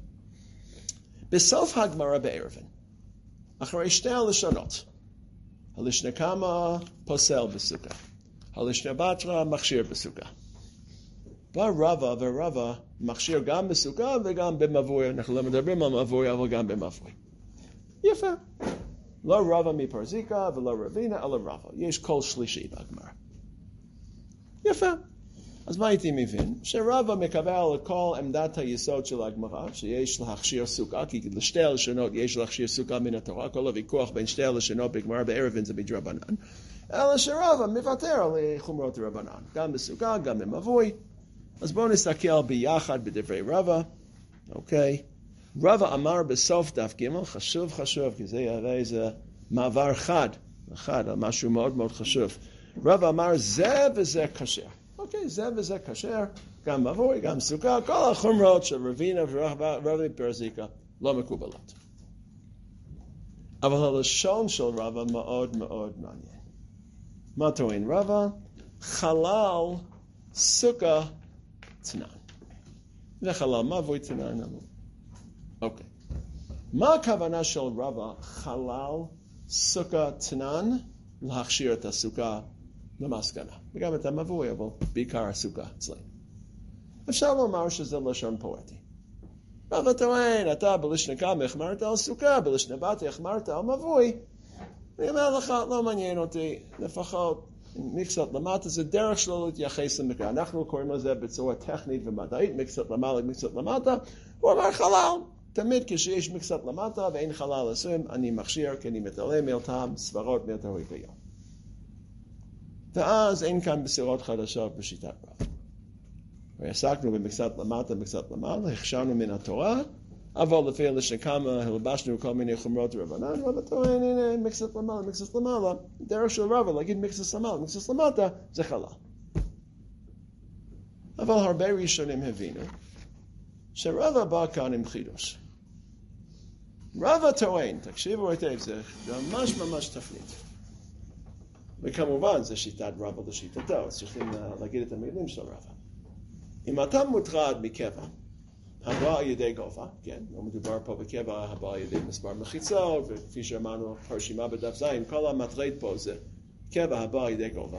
בסוף הגמרא בערבן, אחרי שתי הלשונות, הלשנה קמא פוסל בסוכה, הלשנה בתרא מכשיר בסוכה. בא רבא ורבא מכשיר גם בסוכה וגם במבוי, אנחנו לא מדברים על מבוי אבל גם במבוי. יפה. לא רבא מפרזיקה ולא רבינה אלא רבא. יש קול שלישי בגמרא. יפה. אז מה הייתי מבין? שרבא מקבל את כל עמדת היסוד של הגמרא, שיש להכשיר סוכה, כי לשתי הלשונות יש להכשיר סוכה מן התורה, כל הוויכוח בין שתי הלשונות בגמרא בערבן זה מדרבנן, אלא שרבא מוותר על חומרות רבנן, גם בסוכה, גם במבוי. אז בואו נסתכל ביחד בדברי רבא, אוקיי? רבא אמר בסוף דף ג' חשוב, כי זה הרי איזה מעבר חד, על משהו מאוד מאוד חשוב. רבא אמר זה וזה כשר. אוקיי, זה וזה כשר, גם מבוי, גם סוכה, כל החומרות של רבינה ורבא פרזיקה לא מקובלות. אבל הלשון של רבא מאוד מאוד מעניין. מה טוען רבא? חלל סוכה תנן. וחלל מבוי תנן. אוקיי. מה הכוונה של רבא חלל סוכה תנן להכשיר את הסוכה למסקנה? וגם את המבוי, אבל בעיקר הסוכה אצלנו. אפשר לומר שזה לשון פואטי. רבא טוען, אתה בלשנה קמא החמרת על סוכה, בלשנה בתרא החמרת על מבוי. אני אומר לך, לא מעניין אותי, לפחות מקצת למטה, זה דרך שלו להתייחס למקרא. אנחנו קוראים לזה בצורה טכנית ומדעית, מקצת למעלה, מקצת למטה. הוא אמר חלל. תמיד כשיש מקצת למטה ואין חלל עשרים, אני מכשיר כי אני מתעלם מאותם סברות מהתורה כיום. ואז אין כאן בשורות חדשות בשיטת רבא. ועסקנו במקצת למטה, מקצת למעלה, הכשרנו מן התורה, אבל לפי הלשנה קמא הלבשנו כל מיני חומרות רבנן, רבא טוען, הנה, מקצת למעלה, מקצת למעלה, דרך של רבא להגיד מקצת למעלה, מקצת למטה, זה חלל. אבל הרבה ראשונים הבינו שרבא בא כאן עם חידוש. רבא טוען, תקשיבו היטב, זה ממש ממש תפנית. וכמובן, זה שיטת רבא לשיטתו, אז צריכים להגיד את המילים של רבא. אם אתה מוטרד מקבע, הבא על ידי גובה, כן, לא מדובר פה בקבע, הבא על ידי מספר מחיצות, וכפי שאמרנו, הרשימה בדף זין, כל המטרד פה זה קבע הבא על ידי גובה.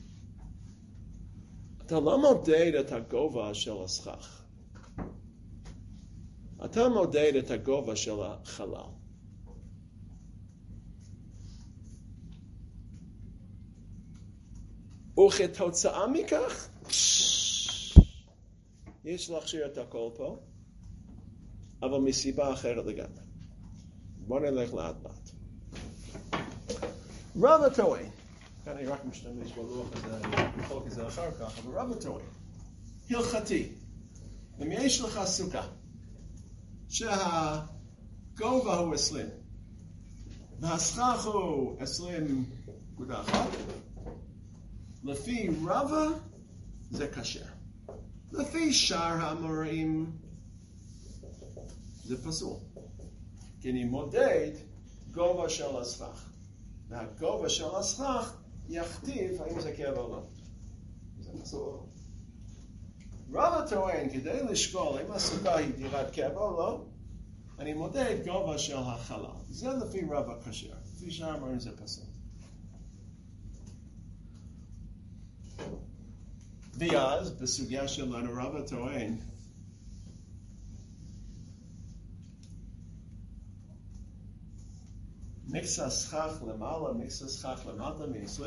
אתה לא מודד את הגובה של הסכך. אתה מודד את הגובה של החלל. וכתוצאה מכך, יש להכשיר את הכל פה, אבל מסיבה אחרת לגמרי. בואו נלך לאט לאט. רבא טוען, כאן אני רק משתמש בלוח הזה, בחוק הזה אחר כך, אבל רבא טוען, הלכתי, אם יש לך סוכה, שהגובה הוא 20, והסכך הוא 20.1, לפי רבא זה כשר. לפי שאר האמוראים זה פסול. כי אני מודד גובה של הסכך. והגובה של הסכך יכתיב האם זה כאב או לא. זה פסול. רבא טוען, כדי לשקול אם הסוכה היא דירת כאב או לא, אני מודד גובה של החלל. זה לפי רבא כשר. לפי שאר האמוראים זה פסול. ואז, בסוגיה שלנו, רבא טוען, מקצה סכך למעלה, מקצה סכך למטה מ-20?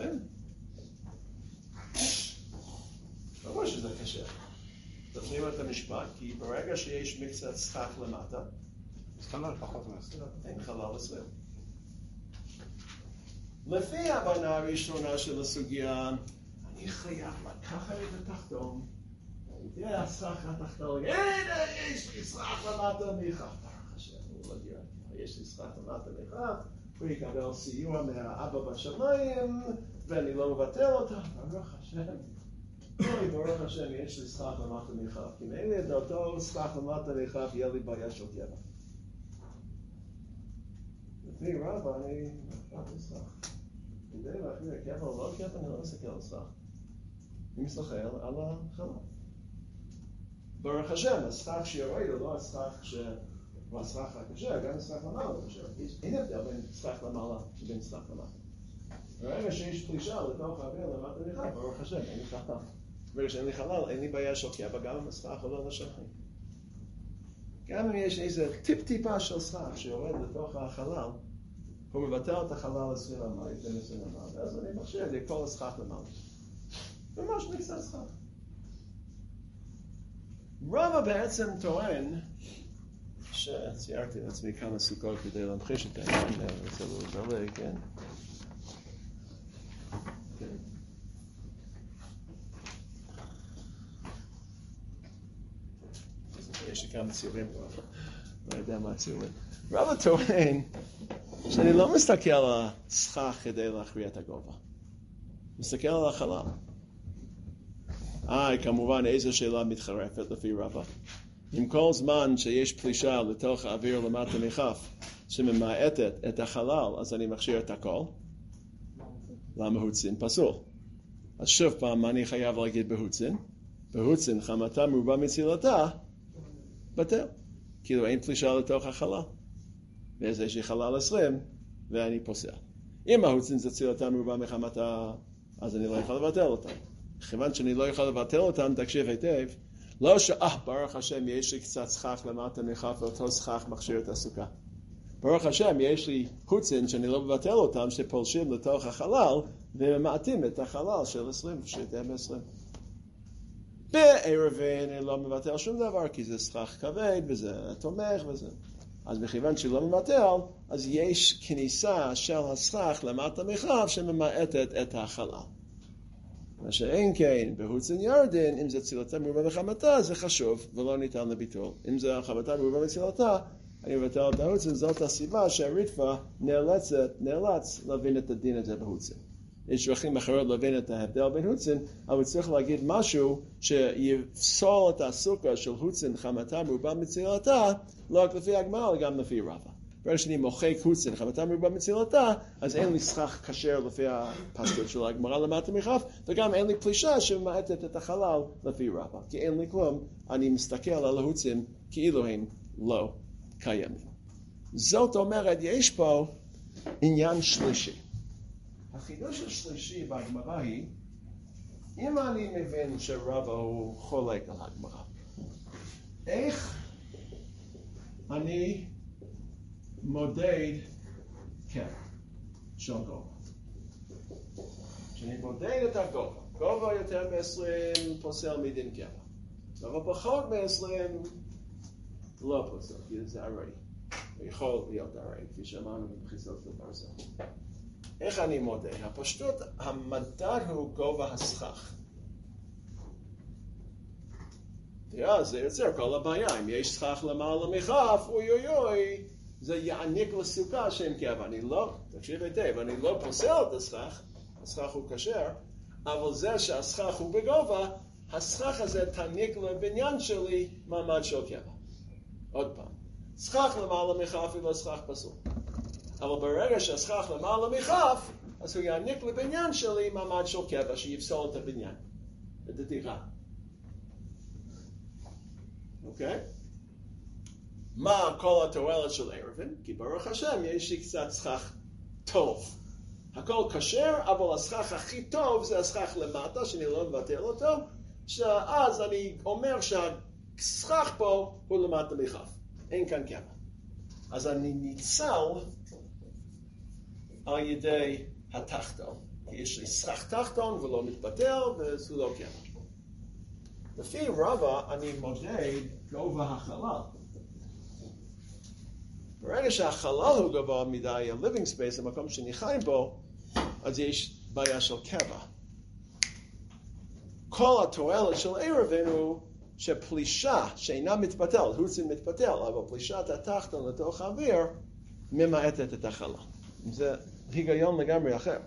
ברור שזה קשה. תפנים את המשפט, כי ברגע שיש מקצה סכך למטה, אז כאן לא לפחות מ-20. אין חלל 20. לפי ההבנה הראשונה של הסוגיה, אני חייב לקחת את התחתון, זה הסכך התחתון, הנה יש לי סכך למטה מיכה. ברוך השם, הוא לא גירה, יש לי סכך למטה מיכה, הוא יקבל סיוע מהאבא בשמיים, ואני לא מבטל אותה. ברוך השם, ברוך השם, יש לי סכך למטה מיכה, כי אם אין לי את אותו סכך למטה מיכה, יהיה לי בעיה של קבע. לפי רבא, אני אקח סכך. כדי להכריע קבע או לא קבע, אני לא מסתכל על סכך. אני מסתכל על החלל. ברוך השם, הסכך שיורד הוא לא הסכך הוא הסכך הקשה, גם הסכך למעלה הוא קשה. אין הבדל בין סכך למעלה ובין סכך למטה. ברגע שיש פלישה לתוך האוויר למטה מיכה, ברוך השם, אין לי חלל. ברגע שאין לי חלל, אין לי בעיה של קבע, גם אם הסכך עולה לשטחים. גם אם יש איזה טיפה של סכך שיורד לתוך החלל, הוא מבטל את החלל 20 למעלה, בין 20 למעלה, אז אני מכשיר את כל הסכך למעלה. ממש מקצת סכך. רבא בעצם טוען, שציירתי לעצמי כמה סוכות כדי להמחיש את העניין, אני רוצה לדלג, כן? יש לי כמה ציורים, לא יודע מה הציורים. רבא טוען שאני לא מסתכל על הסכך כדי להכריע את הגובה. מסתכל על החלל. כמובן איזו שאלה מתחרפת לפי רבא. עם כל זמן שיש פלישה לתוך האוויר למטה מכף שממעטת את החלל, אז אני מכשיר את הכל. למה הוצין פסול? אז שוב פעם, מה אני חייב להגיד בהוצין? בהוצין חמתה מרובה מצילתה, בטל. כאילו אין פלישה לתוך החלל. ואז יש לי חלל 20, ואני פוסל. אם ההוצין זה צילתה מרובה מחמתה, אז אני לא יכול לבטל אותם. כיוון שאני לא יכול לבטל אותם, תקשיב היטב, לא ברוך השם, יש לי קצת סכך למטה מכף, ואותו סכך מכשיר את הסוכה. ברוך השם, יש לי הוצין שאני לא מבטל אותם, שפולשים לתוך החלל, וממעטים את החלל של 20, שתהיה ב-20. בערבין אני לא מבטל שום דבר, כי זה סכך כבד, וזה תומך, וזה. אז מכיוון שלא מבטל, אז יש כניסה של הסכך למטה מכף, שממעטת את החלל. מה שאין כן, בהוצין ירדן, אם זה צילתה מרובה מחמתה, זה חשוב, ולא ניתן לביטול. אם זה חמתה מרובה מצילתה, אני מבטל את ההוצין, זאת הסיבה שהריטב"א נאלץ להבין את הדין הזה בהוצין. יש דרכים אחרות להבין את ההבדל בין הוצין, אבל צריך להגיד משהו שיפסול את הסוכה של הוצין חמתה מרובה מצילתה, לא רק לפי הגמרא, אלא גם לפי רבא. ברגע שאני מוחק הוצין חמתה מרובה מצילתה, אז אין לי סכך כשר לפי הפסקות של הגמרא למטה מכף, וגם אין לי פלישה שממעטת את החלל לפי רבא. כי אין לי כלום, אני מסתכל על ההוצין כאילו הם לא קיימים. זאת אומרת, יש פה עניין שלישי. החידוש השלישי בהגמרא היא, אם אני מבין שרבא הוא חולק על הגמרא, איך אני מודד קבע של גובה? כשאני מודד את הגובה, גובה יותר מ-20 פוסל מדין קבע, אבל פחות מ-20 לא פוסל, כי זה ארעי. יכול להיות ארעי, כפי שאמרנו במחיצות לברזל. איך אני מודד? הפשטות, המדד הוא גובה הסכך. ואז זה יוצר כל הבעיה. אם יש סכך למעלה מכף, אוי אוי אוי, זה יעניק לסוכה שם קבע. אני לא, תקשיב היטב, אני לא פוסל את הסכך, הסכך הוא כשר, אבל זה שהסכך הוא בגובה, הסכך הזה תעניק לבניין שלי מעמד של קבע. עוד פעם, סכך למעלה מכף היא לא סכך פסול. אבל ברגע שהסכך למעלה מכף, אז הוא יעניק לבניין שלי מעמד של קבע שיפסול את הבניין, את הדירה. אוקיי? מה כל התועלת של ערבים? כי ברוך השם יש לי קצת סכך טוב. הכל כשר, אבל הסכך הכי טוב זה הסכך למטה, שאני לא מבטל אותו, שאז אני אומר שהסכך פה הוא למטה מכף. אין כאן קבע. אז אני ניצל על ידי התחתון. כי יש לי סכך תחתון ולא מתבטל וזה לא קבע. לפי רבא אני מודד גובה החלל. ברגע שהחלל הוא גבוה מדי, ה-living space, המקום שאני חי בו, אז יש בעיה של קבע. כל התועלת של ערבין הוא שפלישה שאינה מתבטל, הוציא מתבטל, אבל פלישת התחתון לתוך האוויר ממעטת את החלל. זה היגיון לגמרי אחר.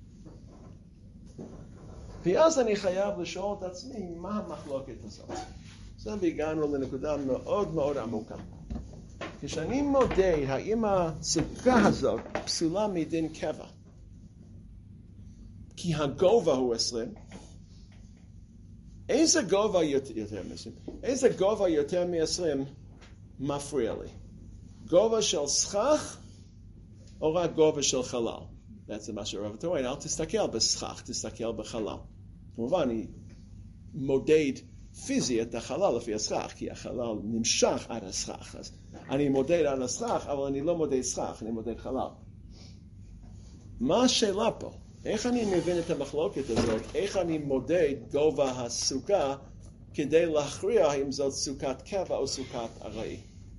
ואז אני חייב לשאול את עצמי מה המחלוקת הזאת. זה והגענו לנקודה מאוד מאוד עמוקה. כשאני מודד האם הסוכה הזאת פסולה מדין קבע, כי הגובה הוא 20, איזה גובה יותר מ-20 מפריע לי? גובה של סכך או רק גובה של חלל? בעצם מה שרב טוען, אל תסתכל בסכך, תסתכל בחלל. כמובן, אני מודד פיזי את החלל לפי הסכך, כי החלל נמשך עד הסכך. אז אני מודד על הסכך, אבל אני לא מודד סכך, אני מודד חלל. מה השאלה פה? איך אני מבין את המחלוקת הזאת? איך אני מודד גובה הסוכה כדי להכריע אם זאת סוכת קבע או סוכת ארעי?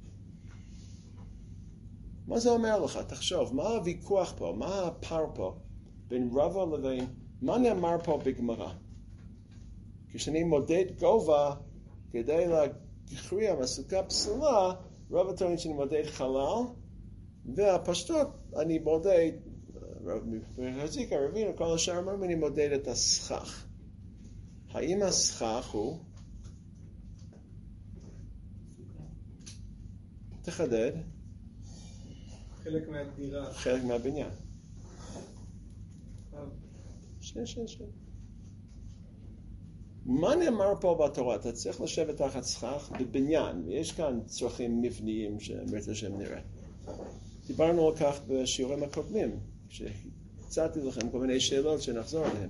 מה זה אומר לך? תחשוב, מה הוויכוח פה? מה הפער פה בין רבא לבין, מה נאמר פה בגמרא? כשאני מודד גובה כדי להכריע אם הסוכה פסולה, רבא טוען שאני מודד חלל, והפשטות אני מודד, הזיקה, רבינו, כל השאר אומרים, אני מודד את הסכך. האם הסכך הוא? תחדד. חלק מהדירה. חלק מהבניין. שנייה. מה נאמר פה בתורה? אתה צריך לשבת תחת סכך בבניין, ויש כאן צרכים מבניים שאמרת שהם נראה. דיברנו על כך בשיעורים הקודמים, כשהצעתי לכם כל מיני שאלות שנחזור עליהן.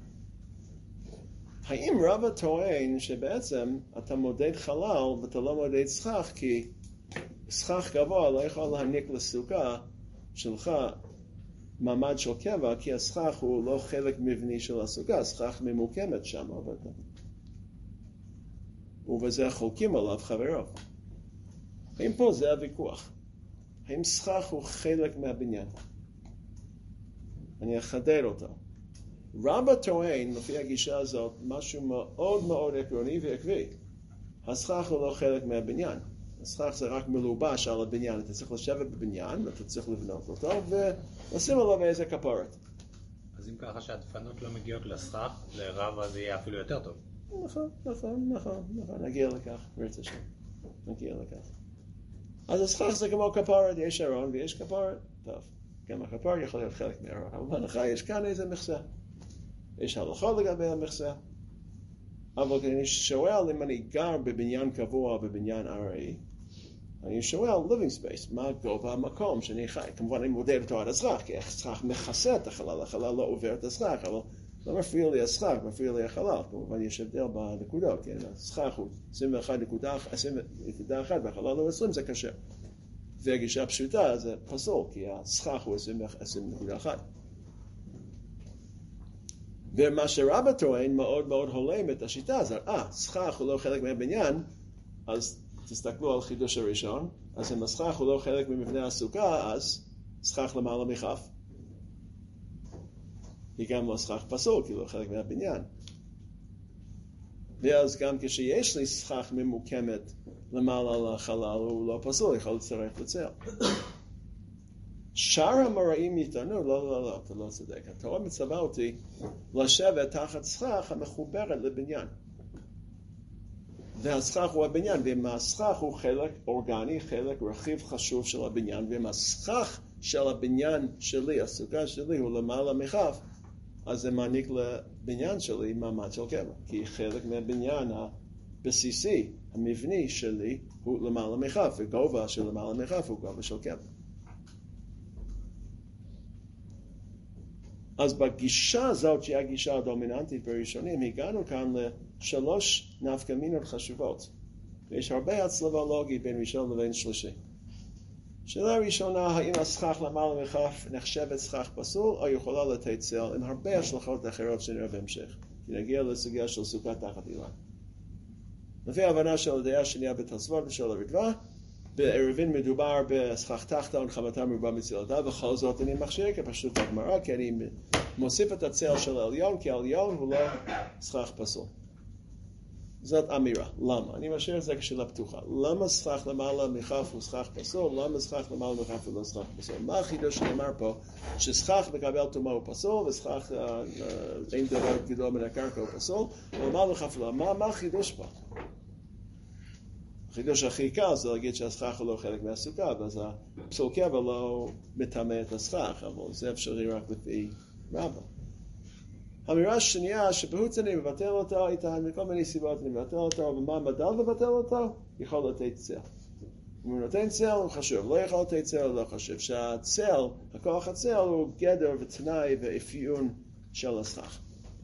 האם רבא טוען שבעצם אתה מודד חלל ואתה לא מודד סכך, כי סכך גבוה לא יכול להעניק לסוכה שלך מעמד של קבע, כי הסכך הוא לא חלק מבני של הסוכה, הסכך ממוקמת שם. ובזה חולקים עליו חברו. האם פה זה הוויכוח? האם סכך הוא חלק מהבניין? אני אחדד אותו. רבא טוען, לפי הגישה הזאת, משהו מאוד מאוד עקרוני ועקבי. הסכך הוא לא חלק מהבניין. הסכך זה רק מלובש על הבניין. אתה צריך לשבת בבניין, ואתה צריך לבנות אותו, ולשים עליו איזה כפורת. אז אם ככה שהדפנות לא מגיעות לסכך, לרבא זה יהיה אפילו יותר טוב. נכון. נגיע לכך, ברצה שם. נגיע לכך. אז הסכך זה כמו כפורת, יש ארון ויש כפורת. טוב, גם הכפורת יכול להיות חלק מהארון. אבל בהנחה יש כאן איזה מכסה. יש הלכה לגבי המכסה. אבל כשאני שואל אם אני גר בבניין קבוע או בבניין ארעי, אני שואל living space, מה גובה המקום שאני חי. כמובן אני מודד אותו עד הסכך, כי הסכך מכסה את החלל, החלל לא עובר את הסכך, אבל לא מפריע לי הסכך, מפריע לי החלל. כמובן יש הבדל בנקודות, כן? הסכך הוא 21.1 והחלל הוא 20, זה קשה. והגישה פשוטה זה פסול, כי הסכך הוא 20.1. ומה שרבא טוען מאוד מאוד הולם את השיטה הזאת. סכך הוא לא חלק מהבניין, אז תסתכלו על חידוש הראשון, אז אם הסכך הוא לא חלק ממבנה הסוכה, אז סכך למעלה מכף. היא גם לא סכך פסול, כי הוא לא חלק מהבניין. ואז גם כשיש לי סכך ממוקמת למעלה לחלל, הוא לא פסול, יכול לצרף לצל. שאר המראים יטענו, לא, אתה לא צודק. התורה מצווה אותי לשבת תחת סכך המחוברת לבניין. והסכך הוא הבניין, ואם הסכך הוא חלק אורגני, חלק רכיב חשוב של הבניין, ואם הסכך של הבניין שלי, הסוכה שלי, הוא למעלה מכף, אז זה מעניק לבניין שלי מעמד של קבע. כי חלק מהבניין הבסיסי, המבני שלי, הוא למעלה מכף, וגובה של למעלה מכף הוא גובה של קבע. אז בגישה הזאת, שהיא הגישה הדומיננטית בראשונים, הגענו כאן לשלוש נפקא מינות חשובות. ויש הרבה הצלבה לוגית בין ראשון לבין שלישי. שאלה ראשונה, האם הסכך למעלה מכף נחשבת סכך פסול, או יכולה לתת צל, עם הרבה השלכות אחרות שנראה בהמשך. נגיע לסוגיה של סוכה תחת אילן. לפי ההבנה של הדעה השנייה בתוספות ושל הרדווה, בערבין מדובר בסכך תחתון, חמתה מרובה מצילתה, בכל זאת אני מכשיר כפשוט הגמרא, כי אני מוסיף את הצל של העליון, כי העליון הוא לא סכך פסול. זאת אמירה. למה? אני משאיר את זה כשאלה פתוחה. למה סכך למעלה מכף הוא סכך פסול? למה סכך למעלה מכף הוא לא סכך פסול? מה החידוש שנאמר פה? שסכך מקבל טומאה הוא פסול, וסכך אין דבר גדול מן הקרקע הוא פסול, ולמעלה מכף לא. מה החידוש פה? החידוש הכי קל זה להגיד שהסכך הוא לא חלק מהסוכה, ואז הפסול קבע לא מטמא את הסכך, אבל זה אפשרי רק לפי רבא. האמירה השנייה שבהות אני מבטל אותו, איתן מכל מיני סיבות אני מבטל אותו, ומה מדל לבטל אותו? יכול לתת צל. אם הוא נותן צל הוא חשוב, לא יכול לתת צל הוא לא חשוב. שהצל, הכוח הצל הוא גדר ותנאי ואפיון של הסכך.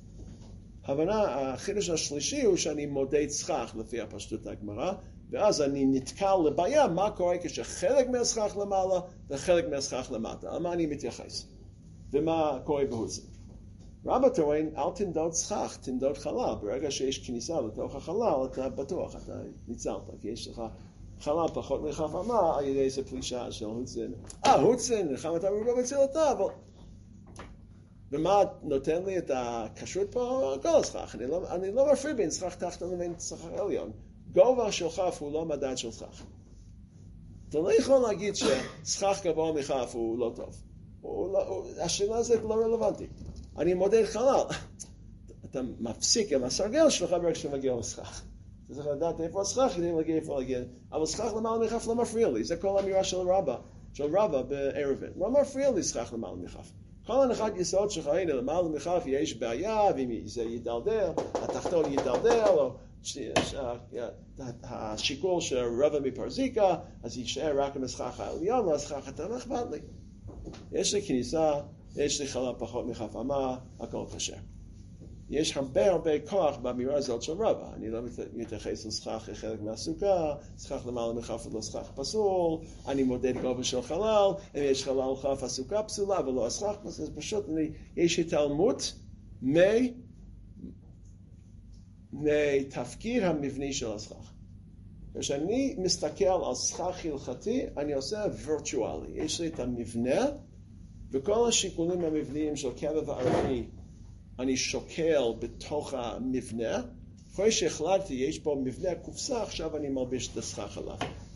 החידוש השלישי הוא שאני מודד סכך לפי הפשטות הגמרא, ואז אני נתקל לבעיה מה קורה כשחלק מהסכך למעלה וחלק מהסכך למטה. על מה אני מתייחס? ומה קורה בהוצא? רבא טוען, אל תמדוד סכך, תמדוד חלל. ברגע שיש כניסה לתוך החלל, אתה בטוח, אתה ניצלת, כי יש לך חלל פחות מכף אמה על ידי איזה פלישה של הוצן. הוצן, חמתה מרובה מצילתה, אבל... ומה נותן לי את הכשרות פה? כל הסכך. אני לא מפריד בין סכך תחתון לבין סכך עליון. גובה של כף הוא לא מדד של סכך. אתה לא יכול להגיד שסכך גבוה מכף הוא לא טוב. השאלה הזאת לא רלוונטית. אני מודד חלל. אתה מפסיק עם הסרגל שלך ברגע שאתה מגיע לסכך. אתה צריך לדעת איפה הסכך כדי להגיע איפה להגיע. אבל סכך למעלה מכף לא מפריע לי. זה כל האמירה של רבא בערבין. לא מפריע לי סכך למעלה מכף. כל הנחת יסוד שלך, הנה למעלה מכף יש בעיה, ואם זה ידלדל, התחתון ידלדל, או השיקול של רבא מפרזיקה, אז יישאר רק עם הסכך העליון, לא הסכך התחתון, אכפת לי. יש לי כניסה, יש לי חלל פחות מכף אמה, הכל כשר. יש הרבה כוח באמירה הזאת של רבא. אני לא מתייחס לסכך כחלק מהסוכה, סכך למעלה מכף ולא סכך פסול, אני מודד גובה של חלל, אם יש חלל כף הסוכה פסולה ולא הסכך פסול, אז פשוט יש התעלמות מתפקיד המבני של הסכך. כשאני מסתכל על סכך הלכתי, אני עושה וירטואלי. יש לי את המבנה, וכל השיקולים המבניים של קבע וערבי, אני שוקל בתוך המבנה. אחרי שהחלטתי, יש פה מבנה קופסה, עכשיו אני מלביש את הסכך עליו.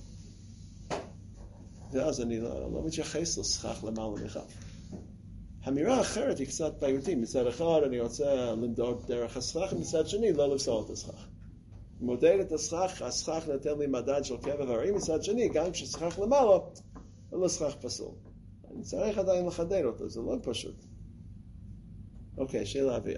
ואז אני לא מתייחס לסכך למעלה מכף. האמירה האחרת היא קצת בעייתית. מצד אחד אני רוצה למדוד דרך הסכך, מצד שני לא לפסול את הסכך. מודד את הסכך, הסכך נותן לי מדד של קבע וערבי, מצד שני, גם כשסכך למעלה, לא סכך פסול. אני צריך עדיין לחדד אותו, זה לא פשוט. אוקיי, שאלה אביה.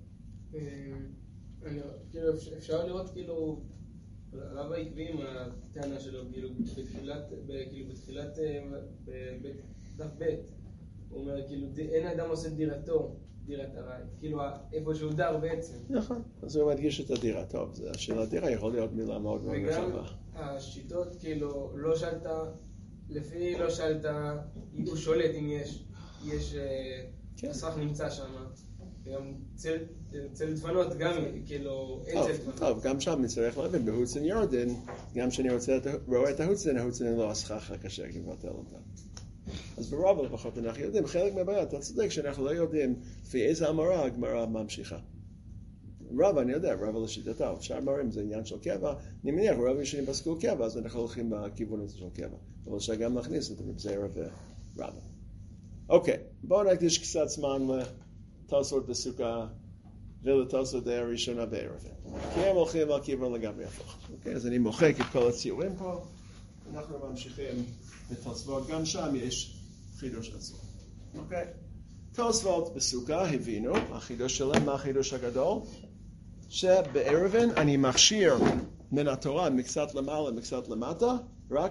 אפשר לראות כאילו, רב העקבי עם הטענה שלו, כאילו בתחילת דף ב' הוא אומר כאילו אין אדם עושה דירתו, דירת ארעי, כאילו איפה שהוא דר בעצם. נכון, אז הוא מדגיש את הדירה, טוב, השאלה דירה יכול להיות מילה מאוד מאוד רחבה. וגם השיטות כאילו לא שאלת, לפי לא שאלת, הוא שולט אם יש הסכך נמצא שם, וגם צל דפנות גם כאילו אין צל דפנות. טוב, גם שם נצטרך להבין בהוצן יורדן, גם כשאני רואה את ההוצן לא הסכך הקשה כי מבטל אותה. אז ברוב לפחות אנחנו יודעים, חלק מהבעיה, אתה צודק שאנחנו לא יודעים לפי איזה אמרה הגמרא ממשיכה. רב, אני יודע, רב לשיטתה, אפשר מראים, זה עניין של קבע, אני מניח, רב ראשונים פסקו קבע, אז אנחנו הולכים בכיוון הזה של קבע, אבל אפשר גם להכניס את רב זעירא ורב. אוקיי, בואו נקדיש קצת זמן לתוספות בסוכה ולתוספות די הראשונה בערבן. כי הם הולכים על כיוון לגמרי הפוך. אוקיי, אז אני מוחק את כל הציורים פה, אנחנו ממשיכים בתוספות, גם שם יש חידוש עצמו. אוקיי? תוספות בסוכה הבינו, החידוש שלהם, מה החידוש הגדול? שבערבן אני מכשיר מן התורה מקצת למעלה, מקצת למטה, רק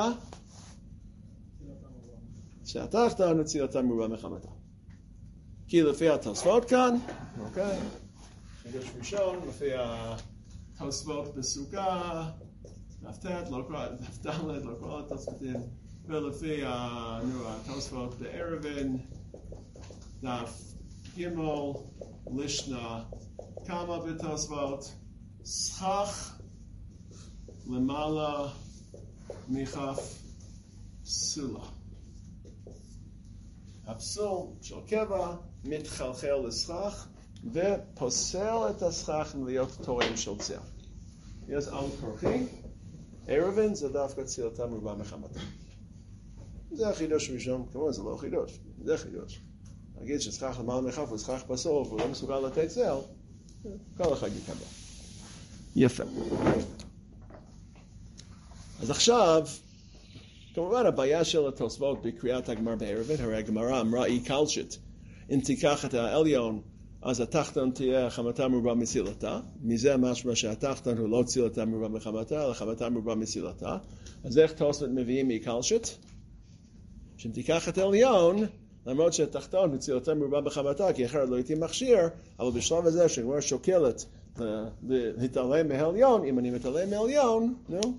שהתחתון נצילתם מרובה מחמתה. כי לפי התוספות כאן, אוקיי, חידוש ראשון, לפי התוספות בסוכה, דף ד', לא כל התוספותים, ולפי התוספות בערבן, דף ג' לישנה כמה בתוספות, סכך למעלה מכף סולה. הפסול של קבע מתחלחל לסכך ופוסל את הסכך מלהיות תורם של צל. אז על כורחי, ערבן זה דווקא צילתה מרובה מחמתה. זה החידוש ראשון, כמובן זה לא חידוש, זה חידוש. נגיד שסכך למעלה מכף הוא סכך פסול והוא לא מסוגל לתת צל, כל אחד יקבל. יפה. אז עכשיו, כמובן הבעיה של התוספות בקריאת הגמר בערבן, הרי הגמרא אמרה אי קלשת, אם תיקח את העליון, אז התחתון תהיה חמתה מרובה מצילתה, מזה משמע שהתחתון הוא לא צילתה מרובה מחמתה, אלא חמתה מרובה מצילתה, אז איך תוספות מביאים אי קלשת? שאם תיקח את העליון, למרות שהתחתון הוא צילתה מרובה מחמתה, כי אחרת לא הייתי מכשיר, אבל בשלב הזה שכבר שוקלת להתעלם מהעליון, אם אני מתעלם מהעליון,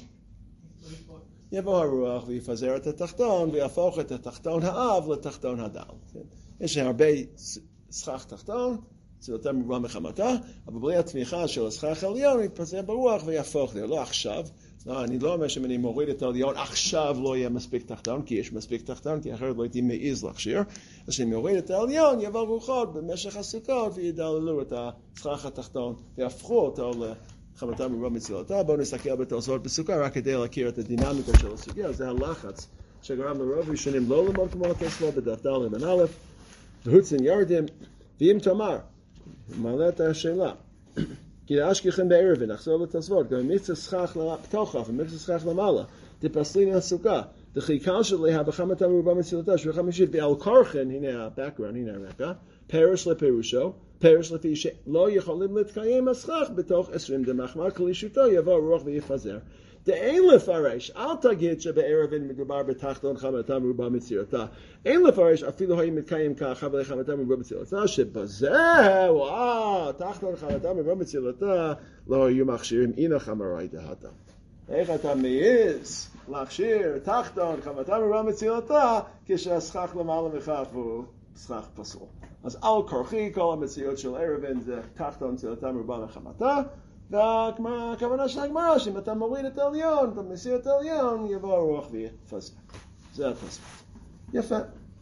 יבוא הרוח ויפזר את התחתון ויהפוך את התחתון האב לתחתון הדל. יש הרבה סכך תחתון, זה יותר מרובה מחמתה, אבל בלי התמיכה של הסכך העליון יתפזר ברוח ויהפוך. זה לא עכשיו. אני לא אומר שאם אני מוריד את העליון עכשיו לא יהיה מספיק תחתון, כי יש מספיק תחתון, כי אחרת לא הייתי מעיז להכשיר. אז כשאני מוריד את העליון יבוא רוחות במשך הסוכות וידללו את הסכך התחתון ויהפכו אותו חמתה מרובה מצילתה. בואו נסתכל בתוספות בסוכה רק כדי להכיר את הדינמיקה של הסוגיה. זה הלחץ שגרם לרוב ראשונים לא ללמוד כמו התוספות בדף ד' לבן א', והוצן ירדים, ואם תאמר, מעלה את השאלה, כי להשכיחם בערבן, נחזור לתוספות, גם מצווה סכך פתוחה ומצווה סכך למעלה, תפסלי מהסוכה, דחיקה שלה בחמתה מרובה מצילתה, שורה חמישית, ועל כורחן, הנה הבקגראונד, הנה הרקע, פרש לפירושו, פרש לפי שלא יכולים להתקיים הסכך בתוך 20 דמחמר, כלישותו יבוא רוח ויפזר. אין לפרש, אל תגיד שבערבן מדובר בתחתון חמתה מרובה מצילתה. אין לפרש, אפילו האם מתקיים כך, אבל חמתה מרובה מצילתה, שבזה, תחתון חמתה מרובה מצילתה, לא היו מכשירים אינך אמרי דהתה. איך אתה מעיז להכשיר תחתון חמתה מרובה מצילתה, כשהסכך למעלה מכף הוא סכך פסול. אז על כורחי, כל המציאות של ערבן זה תחתון צילתה מרובה מחמתה, והכוונה של הגמרא, שאם אתה מוריד את העליון, אתה מסיר את העליון, יבוא הרוח ויפזר. זה התוספות. יפה.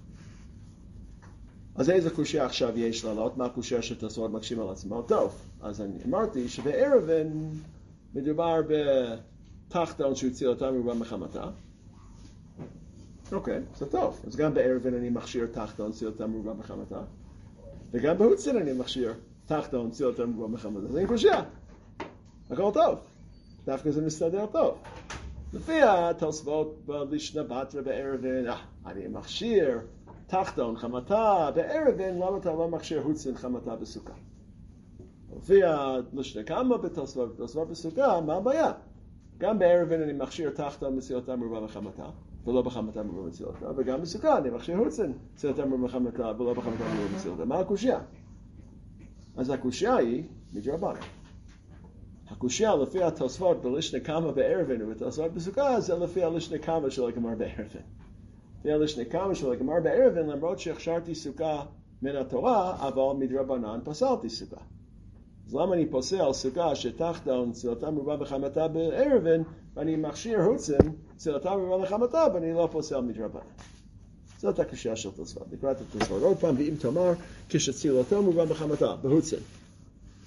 אז איזה קושיה עכשיו יש לעלות? מה הקושיה שתוספות מקשים על עצמו? טוב, אז אני אמרתי שבערבן מדובר בתחתון שהוא צילתה מרובה מחמתה. אוקיי, זה טוב. אז גם בערבן אני מכשיר תחתון צילתה מרובה מחמתה, וגם בהוצן אני מכשיר תחתון צילתה מרובה מחמתה. זה קושיה. הכל טוב, דווקא זה מסתדר טוב. לפי התוספות בלישנה בתרא בערבן, אני מכשיר תחתון חמתה בערבן, למה אתה לא מכשיר הוצן חמתה בסוכה? לפי הלישנה כמה בתוספות בסוכה, מה הבעיה? גם בערבן אני מכשיר תחתון מצילתה מרובה מחמתה, ולא בחמתה מרובה מצילתה, וגם בסוכה אני מכשיר הוצן מצילתה מרובה מחמתה, ולא בחמתה מרובה מצילתה. מה הקושיה? אז הקושיה היא מדרבנן. הקושיה לפי התוספות בלישנה כמה בערבן ובתוספות בסוכה זה לפי הלישנה כמה של הגמר בערבן. לפי הלישנה כמה של הגמר בערבן, למרות שהכשרתי סוכה מן התורה, אבל מדרבנן פסלתי סוכה. אז למה אני פוסל סוכה שתחתון צילתה מרובה מחמתה בערבן, ואני מכשיר הוצן צילתה מרובה מחמתה, ואני לא פוסל מדרבנן. זאת הקושיה של תוספות. נקרא את התוספות עוד פעם, ואם תאמר כשצילתה מרובה מחמתה בהוצן.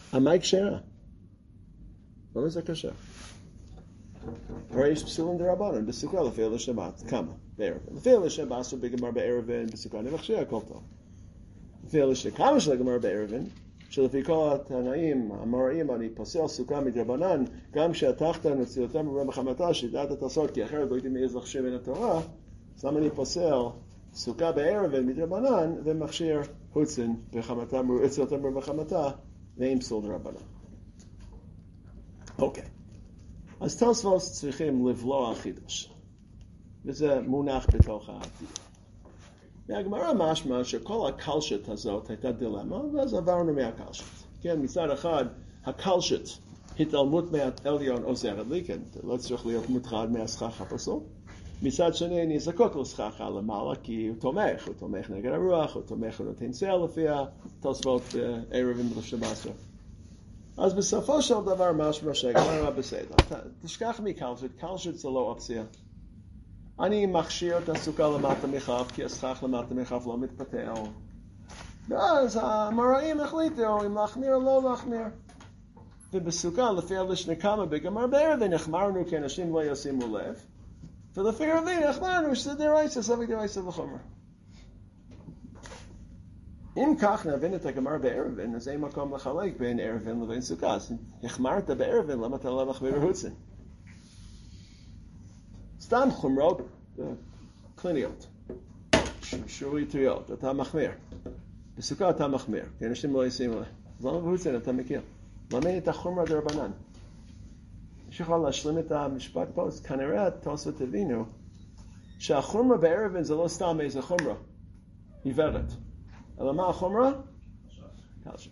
המאי כשרה. למה זה קשה? הרי יש פסולים דרבנן, בסוכה לפי לשבת, כמה? בערב. לפי לשבת אסור בגמר בערבן, בסוכה אני מכשיר הכל טוב. לפי כמה של הגמר בערבן, שלפי כל התנאים המוראים אני פוסל סוכה מדרבנן, גם שהתחתן וצילתם מרום בחמתה, שידעת התעשות, כי אחרת לא הייתי מעז לחשב מן התורה, אז למה אני פוסל סוכה בערבן מדרבנן, ומכשיר הוצן בחמתה, וצילתם מרום בחמתה, ואין פסול דרבנן. אוקיי. אז תוספות צריכים לבלוע חידוש. וזה מונח בתוך העתיד. והגמרא משמע שכל הקלשת הזאת הייתה דילמה, ואז עברנו מהקלשת. כן, מצד אחד, הקלשת, התעלמות מהעליון עוזרת לי, כן, לא צריך להיות מוטרד מהסכך הפסול. מצד שני, אני זקוק לסכך למעלה, כי הוא תומך נגד הרוח, הוא תומך ונותן צל לפי התוספות בערבים לשבעשר. אז בסופו של דבר משמע שהגמרא בסדר. תשכח מקלשת, קלשת זה לא אופציה. אני מכשיר את הסוכה למטה מכף, כי הסכך למטה מכף לא מתפתל. ואז המוראים החליטו אם להחמיר או לא להחמיר. ובסוכה, לפי הלשנה כמה בגמר בערבן, החמרנו כי אנשים לא ישימו לב. ולפי רבין, החמרנו שזה דרייסה, סביק דרייסה לחומר. אם כך נבין את הגמר בערבן, אז אין מקום לחלק בין ערבן לבין סוכה. אז החמרת בערבן, למה אתה לא מחמיר הוצן? סתם חומרות קליניות, שרירותיות, אתה מחמיר. בסוכה אתה מחמיר, כי אנשים לא ישימו לב. אז למה בהוצן אתה מכיר? למה אין את החומרה דרבנן? יש יכול להשלים את המשפט פה, אז כנראה תוספות תבינו שהחומרה בערבן זה לא סתם איזה חומרה, עיוורת. אלא מה החומרה? קלשת.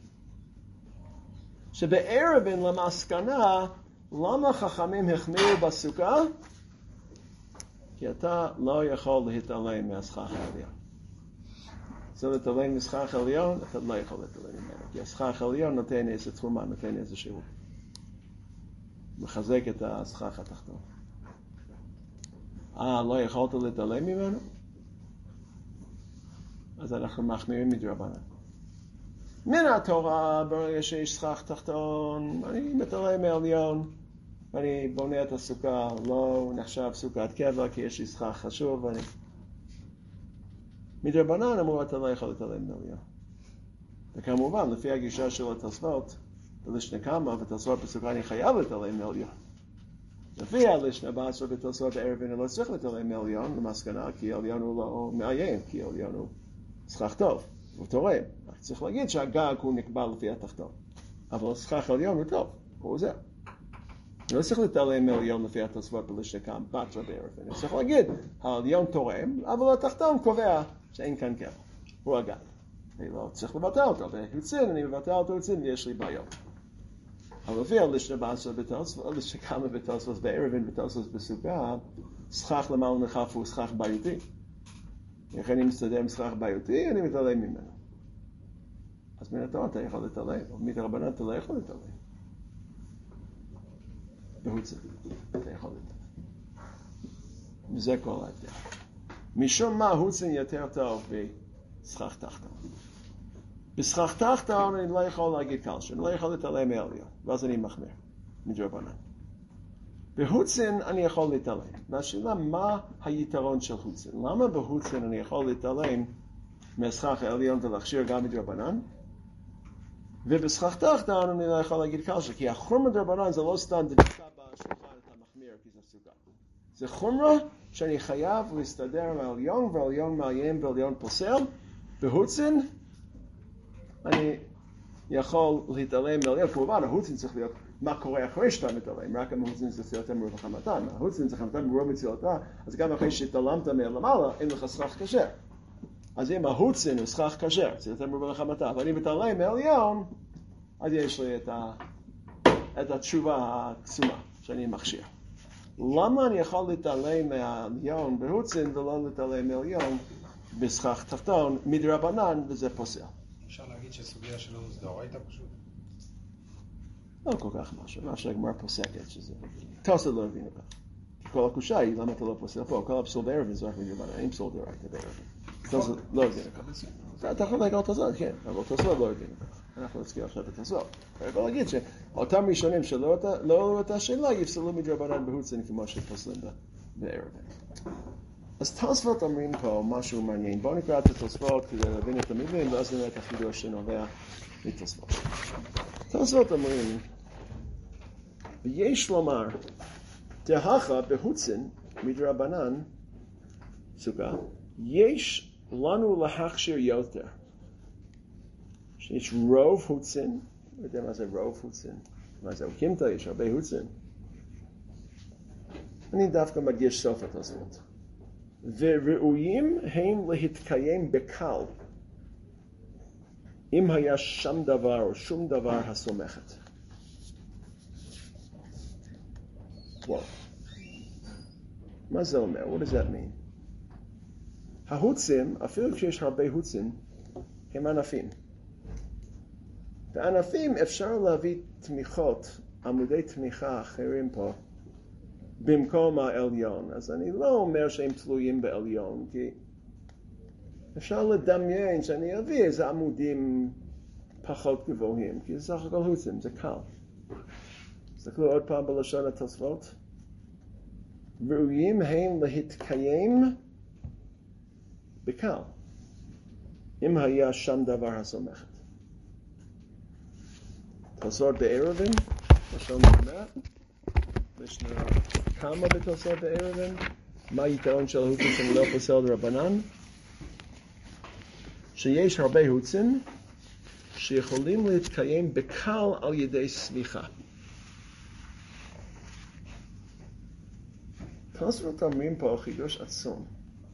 שבערבן למסקנה, למה חכמים החמירו בסוכה? כי אתה לא יכול להתעלם מהסכך העליון. זה להתעלם מהסכך העליון, אתה לא יכול להתעלם ממנו. כי הסכך העליון נותן איזה תרומה, נותן איזה שירות. מחזק את הסכך התחתון. לא יכולת להתעלם ממנו? אז אנחנו מחמירים מדרבנן. מן התורה, ברגע שיש סכך תחתון, אני מתעלם מהעליון, ואני בונה את הסוכה, לא נחשב סוכת קבע, כי יש לי סכך חשוב, מדרבנן אמרו, אתה לא יכול להתעלם מהעליון. וכמובן, לפי הגישה של התוספות, בלשנה כמה, ותוספות בסוכה אני חייב להתעלם מהעליון. לפי הלשנה בעשר בתוספות בערבן, אני לא צריך להתעלם מהעליון, למסקנה, כי העליון הוא לא מאיים, כי העליון הוא סכך טוב, הוא תורם. צריך להגיד שהגג הוא נקבע לפי התחתון. אבל סכך העליון הוא טוב, הוא עוזר. אני לא צריך להתעלם מהעליון לפי התוספות בלשנה כמה, בעשר בערבן. אני צריך להגיד, העליון תורם, אבל התחתון קובע שאין כאן קבע. הוא הגג. אני לא צריך לבטל אותו, אני מבטל אותו, ויש לי בעיות. אבל לפי הלשנה בעשר בתוספות, הלשנה כמה בתוספות בערבן, בתוספות בסוכה, סכך למעלה מכף הוא סכך בעייתי. איך אני מסתדר עם סכך בעייתי, אני מתעלם ממנו. אז מן התורה אתה יכול להתעלם, או מדרבנן אתה לא יכול להתעלם. בהוצן, אתה יכול להתעלם. וזה כל ההבדל. משום מה הוצן יותר טוב בסכך תחתון. בסכך תחתון אני לא יכול להגיד קלשת, אני לא יכול להתעלם מהעליון, ואז אני מחמיר, מדרבנן. בהוצן אני יכול להתעלם. והשאלה, מה היתרון של הוצן? למה בהוצן אני יכול להתעלם מהסכך העליון ולהכשיר גם מדרבנן? ובסכך תחתון אני לא יכול להגיד קלשת, כי החומרה דרבנן זה לא סתם דווקא בשולחן אתה מחמיר כי זה סוכה. זה חומרה שאני חייב להסתדר עם העליון, והעליון מאיים והעליון פוסל. בהוצן אני יכול להתעלם מהעליון. כמובן, ההוצן צריך להיות מה קורה אחרי שאתה מתעלם, רק אם ההוצן זה צילתם מרוב החמתן. ההוצן זה חמתן מרוב מצילתה, אז גם אחרי שהתעלמת מלמעלה, אין לך סכך כשר. אז אם ההוצן הוא סכך כשר, צילתם מרוב החמתן, ואני מתעלם מהעליון, אז יש לי את התשובה הקסומה שאני מכשיר. למה אני יכול להתעלם מהעליון בהוצן ולא להתעלם מהעליון בסכך תחתון מדרבנן, וזה פוסל? אפשר להגיד שסוגיה שלנו זה דאורייתא פשוט? לא כל כך משהו, מה שהגמרא פוסקת שזה... תוספות לא הבינו כך. כל הקושה היא למה אתה לא פוסל פה, כל הפסול בערבן זה רק מדרבנן, אין פסול דאורייתא בערבן. תוספות לא הבינו כך. אתה יכול להגיד תוספות, כן, אבל תוספות לא הבינו כך. אנחנו נזכיר עכשיו את הסוף. אבל להגיד שאותם ראשונים שלא ראו את השאלה יפסלו מדרבנן בהוצין כמו שפוסלים בערבית. אז תוספות אומרים פה משהו מעניין. בואו נקרא את התוספות כדי להבין את המילים, ואז נראה את החידוש שנובע מתוספות. תוספות אומרים, ויש לומר, דהכה בהוצין מדרבנן, סוכה, יש לנו להכשיר יותר. שיש רוב הוצין, לא יודע מה זה רוב הוצין, מה זה הוקימתא, יש הרבה הוצין. אני דווקא מדגיש סוף התוספות. וראויים הם להתקיים בקל, אם היה שם דבר או שום דבר הסומכת. וואו. מה זה אומר? What does that mean? ההוצים, אפילו כשיש הרבה הוצים, הם ענפים. בענפים אפשר להביא תמיכות, עמודי תמיכה אחרים פה, במקום העליון. אז אני לא אומר שהם תלויים בעליון, כי אפשר לדמיין שאני אביא איזה עמודים פחות גבוהים, כי זה סך הכל הוצים, זה קל. תסתכלו עוד פעם בלשון התוספות. ראויים הם להתקיים בקל, אם היה שם דבר הסומכת. תוספות בערבין, לשון נגמר, יש כמה בתוספות בערבין, מה היתרון של ההוצין שאני לא פוסל דרבנן? שיש הרבה הוצין שיכולים להתקיים בקל על ידי סמיכה. תוספות אומרים פה חידוש עצום.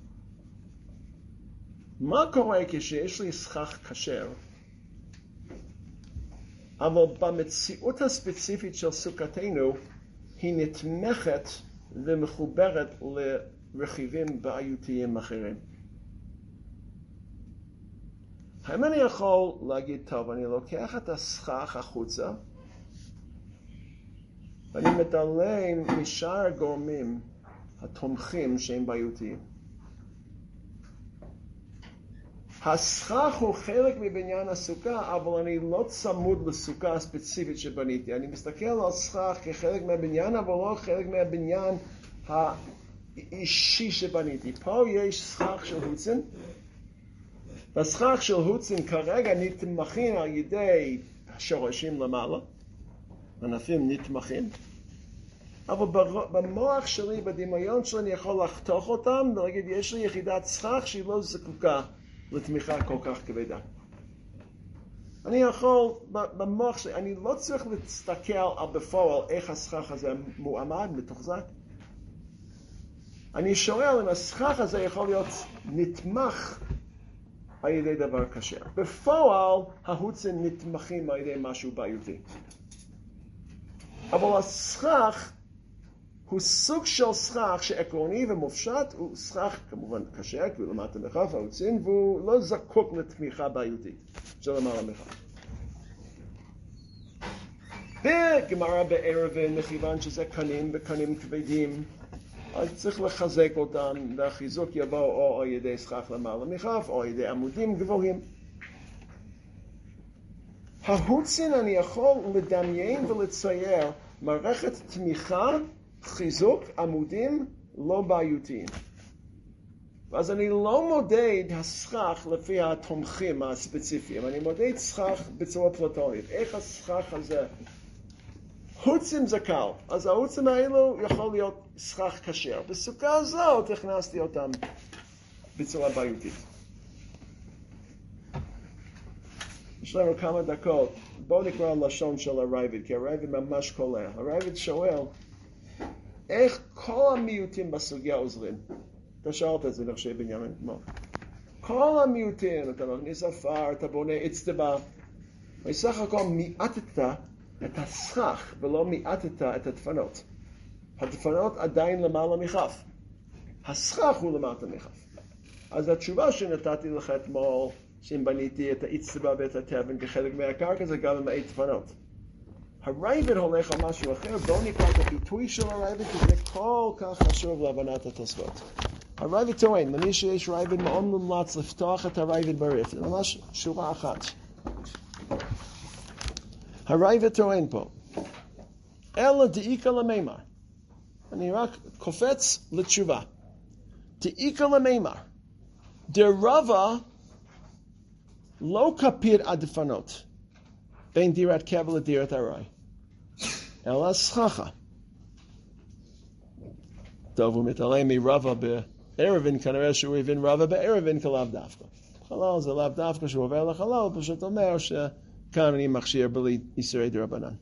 מה קורה כשיש לי סכך כשר, אבל במציאות הספציפית של סוכתנו היא נתמכת ומחוברת לרכיבים בעיותיים אחרים? האם אני יכול להגיד, טוב, אני לוקח את הסכך החוצה ואני מתעלם משאר הגורמים התומכים שהם בעיותיים? הסכך הוא חלק מבניין הסוכה, אבל אני לא צמוד לסוכה הספציפית שבניתי. אני מסתכל על סכך כחלק מהבניין, אבל לא חלק מהבניין האישי שבניתי. פה יש סכך של הוצין, והסכך של הוצין כרגע נתמכים על ידי השורשים למעלה, ענפים נתמכים, אבל במוח שלי, בדמיון שלי, אני יכול לחתוך אותם ולהגיד, יש לי יחידת סכך שהיא לא זקוקה לתמיכה כל כך כבדה. אני יכול, במוח שלי, אני לא צריך להסתכל על בפועל איך הסכך הזה מועמד, מתוחזק. אני שואל אם הסכך הזה יכול להיות נתמך על ידי דבר כשר. בפועל, ההוצין נתמכים על ידי משהו בעייתי. אבל הסכך הוא סוג של סכך שעקרוני ומופשט, הוא סכך כמובן כשר, כי הוא למטה מחף, ההוצין, והוא לא זקוק לתמיכה בעייתית של למעלה מחף. בגמרא בערבין, מכיוון שזה קנים וקנים כבדים, אז צריך לחזק אותם, והחיזוק יבוא או על ידי סכך למעלה מחף, או על ידי עמודים גבוהים. ההוצין אני יכול לדמיין ולצייר מערכת תמיכה, חיזוק, עמודים לא בעיותיים. ואז אני לא מודד הסכך לפי התומכים הספציפיים, אני מודד סכך בצורה פלטונית. איך הסכך הזה? הוצים זה קל, אז ההוצים האלו יכול להיות סכך כשר. בסוכה הזאת הכנסתי אותם בצורה בעיותית. יש לנו כמה דקות, בואו נקרא לשון של הרייבד, כי הרייבד ממש קולע. הרייבד שואל, איך כל המיעוטים בסוגיה עוזרים? אתה שאלת את זה נחשי בנימין. כל המיעוטים, אתה מכניס עפר, אתה בונה אצטבה, בסך הכל מיעטת את הסכך ולא מיעטת את הדפנות. הדפנות עדיין למעלה מחף. הסכך הוא למטה מחף. אז התשובה שנתתי לך אתמול, שאם בניתי את האצטבה ואת התבן כחלק מהקרקע, זה גם עם דפנות. הרייבד הולך על משהו אחר, בואו נקרא את הביטוי של הרייבד, כי זה כל כך חשוב להבנת התוספות. הרייבד טוען, למי שיש רייבד מאוד מומלץ לפתוח את הרייבד בריף, זה ממש שורה אחת. הרייבד טוען פה, אלא דאיקה למימר. אני רק קופץ לתשובה. דאיקה למימר. דרבה לא כפיר עדפנות בין דירת קבע לדירת ארעי, אלא סככה. טוב, הוא מתעלם מרבה בערבין, כנראה שהוא הבין רבה בערבין כלאו דווקא. חלל זה לאו דווקא שהוא עובר לחלל, פשוט אומר שכאן אני מכשיר בלי איסורי דרבנן.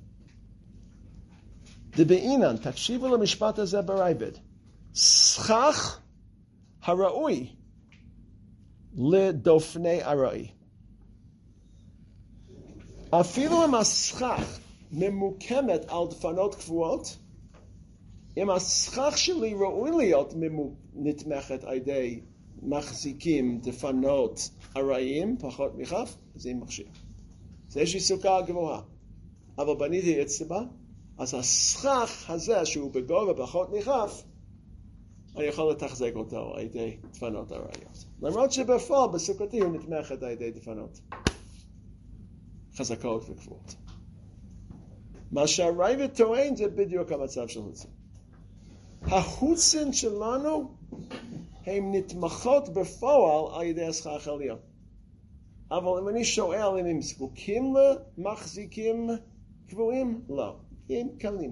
דבעינן, תקשיבו למשפט הזה ברייבד. סכך הראוי לדופני ארעי. אפילו אם הסכך ממוקמת על דפנות קבועות, אם הסכך שלי ראוי להיות נתמכת על ידי מחזיקים דפנות ארעיים, פחות מכף, זה מכשיר. זה יש לי סוכה גבוהה. אבל בניתי אצבע, אז הסכך הזה שהוא בגובה פחות מכף, אני יכול לתחזק אותו על ידי דפנות ארעיות. למרות שבפועל בסוכתי הוא נתמכת על ידי דפנות חזקות וקבועות. מה שהרייבד טוען זה בדיוק המצב של הוצין. ההוצין שלנו הם נתמכות בפועל על ידי הסכך העליון. אבל אם אני שואל אם הם זקוקים למחזיקים קבועים, לא. הם קלים.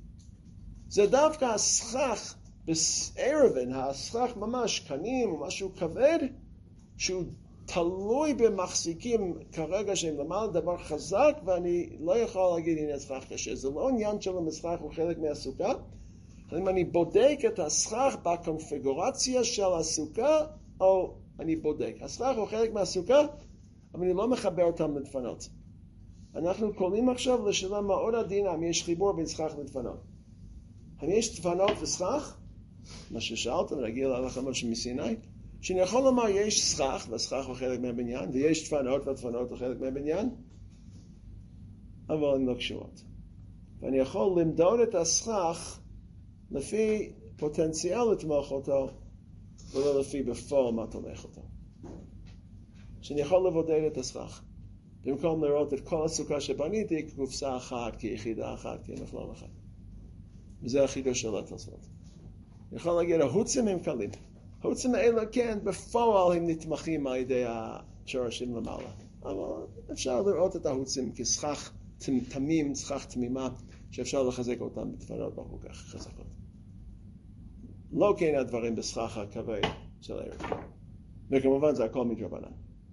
זה דווקא הסכך בערבין, הסכך ממש קנים או משהו כבד, שהוא תלוי במחזיקים כרגע שהם למעלה דבר חזק, ואני לא יכול להגיד הנה הסכך קשה. זה לא עניין של המשכך, הוא חלק מהסוכה. אם אני בודק את הסכך בקונפיגורציה של הסוכה, או אני בודק. הסכך הוא חלק מהסוכה, אבל אני לא מחבר אותם לדפנות. אנחנו קוראים עכשיו לשאלה מאוד עדינה, אם יש חיבור בין סכך לדפנות. אם יש דפנות וסכך, מה ששאלת, נגיע להלכה משהו מסיני, שאני יכול לומר יש סכך, והסכך הוא חלק מהבניין, ויש דפנות, והדפנות הוא חלק מהבניין, אבל הן לא קשורות. ואני יכול למדוד את הסכך לפי פוטנציאל לתמוך אותו, ולא לפי בפועל מה תומך אותו. שאני יכול לבודד את הסכך. במקום לראות את כל הסוכה שבניתי כקופסה אחת, כיחידה אחת, כמכלול אחד. וזה החידוש של התוספות. אני יכול להגיד, ההוצים הם קלים. ההוצים האלה כן, בפועל הם נתמכים על ידי השורשים למעלה. אבל אפשר לראות את ההוצים כסכך תמים, סכך תמימה, שאפשר לחזק אותם בתפנות לא כל כך חזקות. לא כן הדברים בסכך הכבד של הערב. וכמובן זה הכל מדרבנן.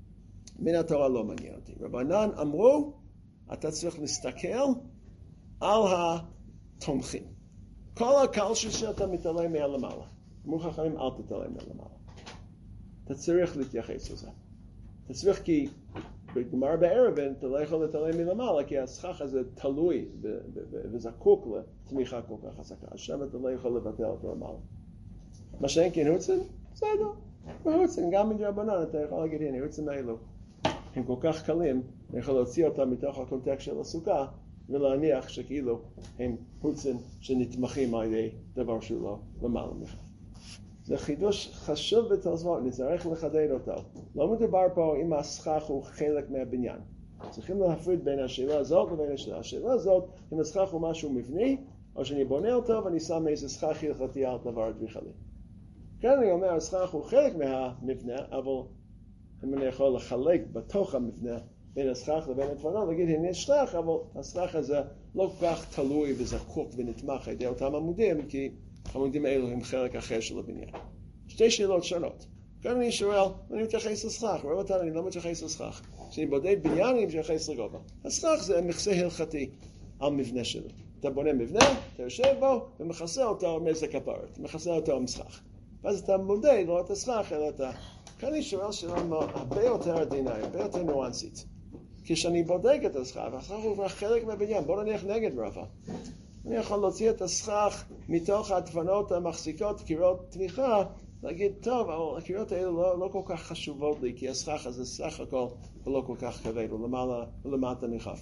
מן התורה לא מעניין אותי. רבנן אמרו, אתה צריך להסתכל על התומכים. כל הקלשי שאתה מתעלם מהלמעלה. אמרו חכמים, אל תתעלם מהלמעלה. אתה צריך להתייחס לזה. אתה צריך כי בגמר בערבן אתה לא יכול להתעלם מלמעלה, כי הסכך הזה תלוי וזקוק לתמיכה כל כך חזקה. אז שם אתה לא יכול לבטל אותו למעלה. מה שאין כן הוצן? בסדר. בהוצן, גם מדרבנן אתה יכול להגיד, הנה, הוצן האלו. הם כל כך קלים, אני יכול להוציא אותם מתוך הקונטקסט של הסוכה, ולהניח שכאילו הם הוצן שנתמכים על ידי דבר שהוא לא למעלה מכך. זה חידוש חשוב בתוספות, נצטרך לחדד אותו. לא מדובר פה אם הסכך הוא חלק מהבניין. צריכים להפריד בין השאלה הזאת לבין השאלה. השאלה הזאת, אם הסכך הוא משהו מבני, או שאני בונה אותו ואני שם איזה סכך הלכתי על דבר אדריכלי. כאן אני אומר, הסכך הוא חלק מהמבנה, אבל אם אני יכול לחלק בתוך המבנה בין הסכך לבין הדפנות, להגיד, הנה יש סכך, אבל הסכך הזה לא כל כך תלוי וזקוק ונתמך על ידי אותם עמודים, כי העמודים האלו הם חלק אחר של הבניין. שתי שאלות שונות. כאן אני שואל, אני מתייחס לסכך, רואה אותנו, אני לא מתייחס לסכך. כשאני בודד בניין, אני מתייחס לגובה. הסכך זה מכסה הלכתי על מבנה שלי. אתה בונה מבנה, אתה יושב בו, ומכסה אותו עם איזה כפרת, מכסה אותו עם סכך. ואז אתה מודד, לא את הסכך, אלא אתה... כאן אני שואל שאלה הרבה יותר עדינה, הרבה יותר נואנסית. כשאני בודק את הסכך, והסכך הוא כבר חלק מהבניין, בוא נניח נגד רבה. אני יכול להוציא את הסכך מתוך הדפנות המחזיקות קירות תמיכה, להגיד, טוב, אבל הקירות האלה לא כל כך חשובות לי, כי הסכך הזה סך הכל לא כל כך כבד, הוא למטה מכף.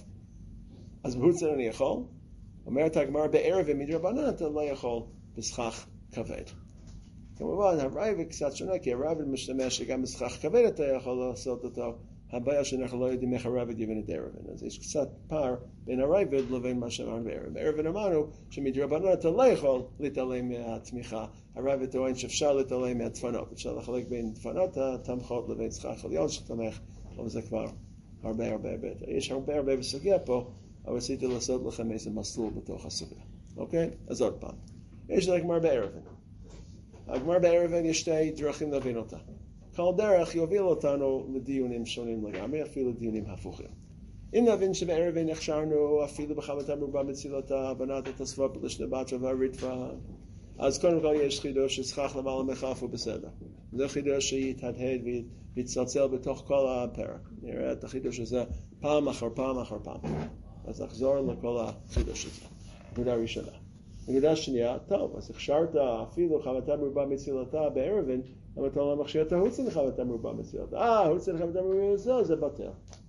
אז בהוצן אני יכול, אומרת הגמרא בערב ומדרבנן, אתה לא יכול בסכך כבד. כמובן, הרייבד קצת שונה, כי הרייבד משתמש שגם בסכך כבד אתה יכול לעשות אותו הבעיה שאנחנו לא יודעים איך הרבד יבין את ערבן. אז יש קצת פער בין הרבד לבין מה שאמרנו בערבן. בערבן אמרנו שמדרבנן אתה לא יכול להתעלם מהתמיכה. הרבד טוען שאפשר להתעלם מהדפנות. אפשר לחלק בין דפנות התמכות לבין סכך עליון שתמך, אבל זה כבר הרבה. יש הרבה בסוגיה פה, אבל רציתי לעשות לכם איזה מסלול בתוך הסוגיה. אוקיי? אז עוד פעם. יש לגמר בערבן. הגמר בערבן יש שתי דרכים להבין אותה. כל דרך יוביל אותנו לדיונים שונים לגמרי, אפילו דיונים הפוכים. אם נבין שבערבן הכשרנו אפילו בחמתם מרובה מצילתה, הבנת התוספות בלשנה בתרא והריטב"א, אז קודם כל יש חידוש שסכך למעלה מחף ובסדר. זה חידוש שיתהדהד ויצלצל בתוך כל הפרק. נראה את החידוש הזה פעם אחר פעם. אז נחזור לכל החידוש הזה. נקודה ראשונה. נקודה שנייה, טוב, אז הכשרת אפילו חמתם מרובה מצילתה בערבן, אבל אתה לא מכשיר את ההוצן לחמתם מרובה מצילתה. הוצן לחמתם מרובה מצילתה זה בטל.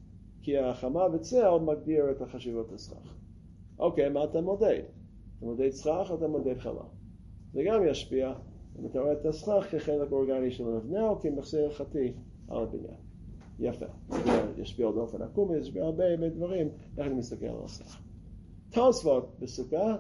כי החמה וצל מגדיר את החשיבות הסכך. אוקיי, מה אתה מודד? אתה מודד סכך או אתה מודד חמה? זה גם ישפיע, אם אתה רואה את הסכך כחלק אורגני של המבנה או כמחסה הלכתי על הבניין. יפה. זה ישפיע עוד אופן עקום, ישפיע הרבה דברים, איך אני מסתכל על הסכך. תוספות בסוכה,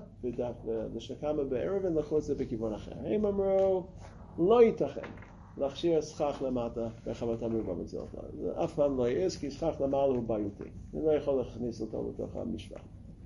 ושכמה בערבן לקחו את זה בכיוון אחר. הם אמרו, לא ייתכן להכשיר סכך למטה בחמתם מרובה מצילתה. זה אף פעם לא יעז, כי סכך למעלה הוא בעייתי. אני לא יכול להכניס אותו לתוך המשוואה.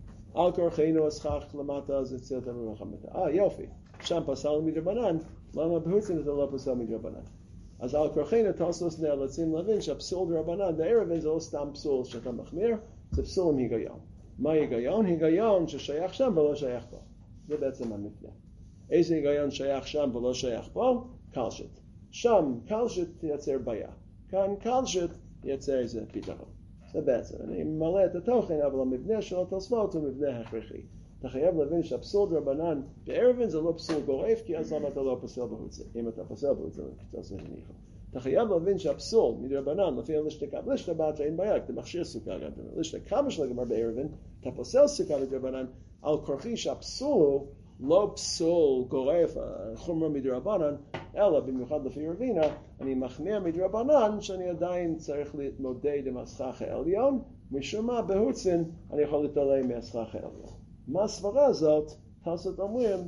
על כורחנו הסכך למטה זה צילתה מרובה חמתה. יופי. שם פסל מדרבנן, למה בהוצן אתה לא פסל מדרבנן? אז על כורחנו תוספות נאלצים להבין שהפסול דרבנן בערבן זה לא סתם פסול שאתה מחמיר, זה פסול עם היגיון. מה היגיון? היגיון ששייך שם ולא שייך פה. זה בעצם המפנה. איזה היגיון שייך שם ולא שייך פה? קלשת. שם קלשת תייצר בעיה. כאן קלשת תייצר איזה פתרון. זה בעצם. אני ממלא את התוכן, אבל המבנה של התוספות הוא מבנה הכרחי. אתה חייב להבין שהפסול דרבנן בערבן זה לא פסול גורף, כי אז למה אתה לא פוסל בהוצא? אם אתה פוסל בהוצא, אתה עושה הניחו. אתה חייב להבין שהפסול מדרבנן, לפי הלשתקה, לשתה בתרא אין בעיה, אתה מכשיר סוכה גם. לשתקה של הגמר בערבן, אתה פוסל סוכה מדרבנן, על כורחי שהפסול לא פסול גורף, חומרה מדרבנן, אלא במיוחד לפי רבינה, אני מחמיר מדרבנן שאני עדיין צריך להתמודד עם הסכך העליון, משום מה בהוצן אני יכול להתעלם מהסכך העליון. מה הסברה הזאת? תוספות אומרים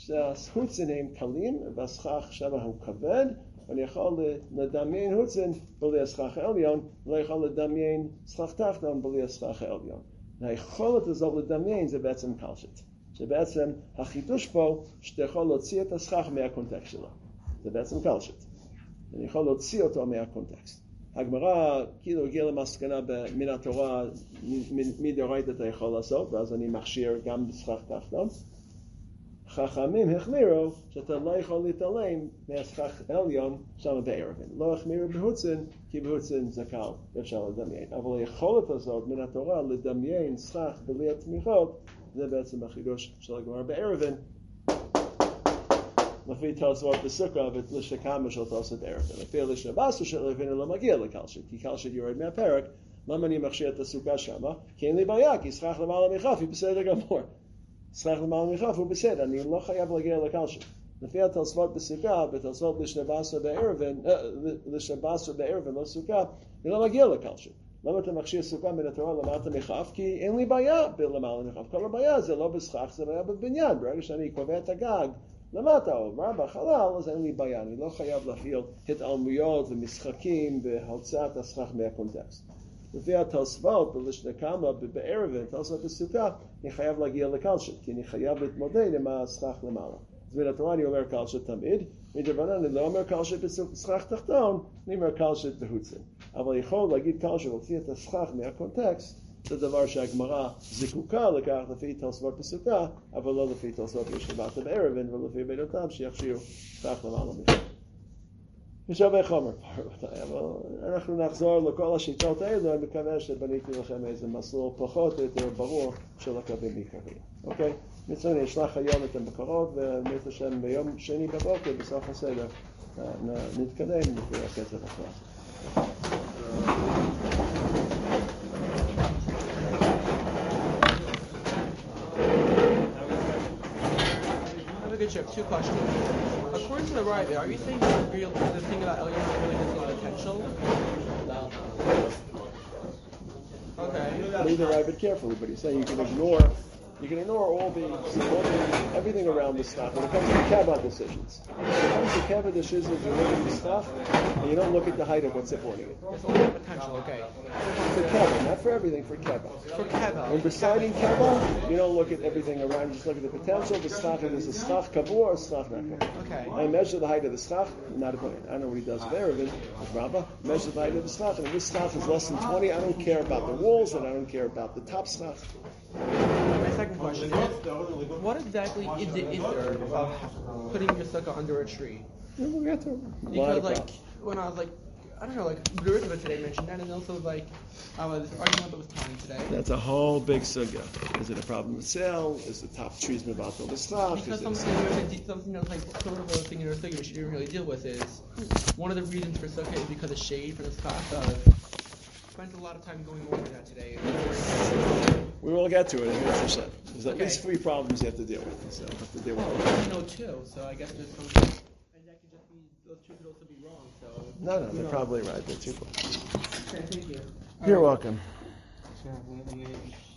שההוצן הם קלים והסכך שם הוא כבד, אני יכול לדמיין הוצן בלי הסכך העליון, לא יכול לדמיין סכך תחתון בלי הסכך העליון. היכולת הזאת לדמיין זה בעצם קלשת. שבעצם החידוש פה שאתה יכול להוציא את הסכך מהקונטקסט שלו. זה בעצם קלשת. אני יכול להוציא אותו מהקונטקסט. הגמרא כאילו הגיעה למסקנה מן התורה, מדאורייתא אתה יכול לעשות, ואז אני מכשיר גם בסכך תחתון. חכמים החמירו שאתה לא יכול להתעלם מהסכך עליון שם בערבן. לא החמירו בהוצן, כי בהוצן זה קל, אפשר לדמיין. אבל היכולת הזאת מן התורה לדמיין סכך בלי התמיכות, זה בעצם החידוש של הגמרא בערבן. לפי תוספות בסוכה ולשכמה של תוספות בערבן. לפי הלשנה בסוכה של רבינו לא מגיע לקלשת, כי קלשת יורד מהפרק. למה אני מכשיר את הסוכה שמה? כי אין לי בעיה, כי סכך למעלה מחף היא בסדר גמור. סכך למעלה מחף הוא בסדר, אני לא חייב להגיע לקלשת. לפי התוספות בסוכה, בתוספות לשנה בסוכה בערבן, לא סוכה, אני לא מגיע לקלשת. למה אתה מכשיר סוכה מן התורה למטה מחף? כי אין לי בעיה בלמעלה מחף. כל הבעיה זה לא בסכך, זה בעיה בבניין. ברגע שאני קובע את הגג למטה או בחלל, אז אין לי בעיה. אני לא חייב להפעיל התעלמויות ומשחקים בהוצאת הסכך מהקונטקסט. לפי התוספות בלשנה קמה בערבן, תוספות בסוכה, אני חייב להגיע לקלשת, כי אני חייב להתמודד עם הסכך למעלה. אז מן התורה אני אומר קלשת תמיד, מדרבנן אני לא אומר קלשת בסכך תחתון, אני אומר קלשת בהוצן. אבל יכול להגיד קלשת ולהוציא את הסכך מהקונטקסט, זה דבר שהגמרא זיקוקה לכך לפי תוספות בסוכה, אבל לא לפי תוספות בשנה בערבן ולפי בידותם שיכשירו סכך למעלה מחר. יש הרבה חומר פה, אבל אנחנו נחזור לכל השיטות האלו, אני מקווה שבניתי לכם איזה מסלול פחות או יותר ברור של הקווים העיקריים. אוקיי? מצוין, אני אשלח היום את המקורות, ובאמת השם ביום שני בבוקר, בסוף הסדר, נתקדם לפי הקצב הקלאסי. Two questions. According to the writer, are you saying that the thing about Elyon really doesn't have potential? read the Rabbit carefully, but he's saying you can ignore everything around the stuff when it comes to Keva decisions. When it comes to Keva decisions, you look at the stuff and you don't look at the height of what's supporting it. It's only the potential, okay. For Keva, not for everything, for Keva. For Keva. When deciding Keva, you don't look at everything around, you just look at the potential of the stuff, if it's a stuff Kavur or a stuff not Kavur. Okay. I measure the height of the stuff, not a point. I don't know what he does with Erevin, with Rabbah. Measure the height of the stuff, and if this stuff is less than 20, I don't care about the walls, and I don't care about the top stuff. My second question is, what exactly is the issue of putting your sukkah under a tree? Yeah, we'll get to it. Because when I was I don't know, the Ritva today mentioned that, and also I was arguing with Tani today. That's a whole big sugya. Is it a problem with sale? Is the top trees about all the stuff? Because something that's like sort of a thing in our sugya we shouldn't really deal with is one of the reasons for sukkah is because of shade for the stuff. Spent a lot of time going over that today. We will get to it. There's at least 3 problems you have to deal with. So you have to deal with them. 2, so I guess there's some. And that could just be, those 2 could also be wrong, so. No, they're probably right. They're 2 Okay, thank you. You're welcome. Sure,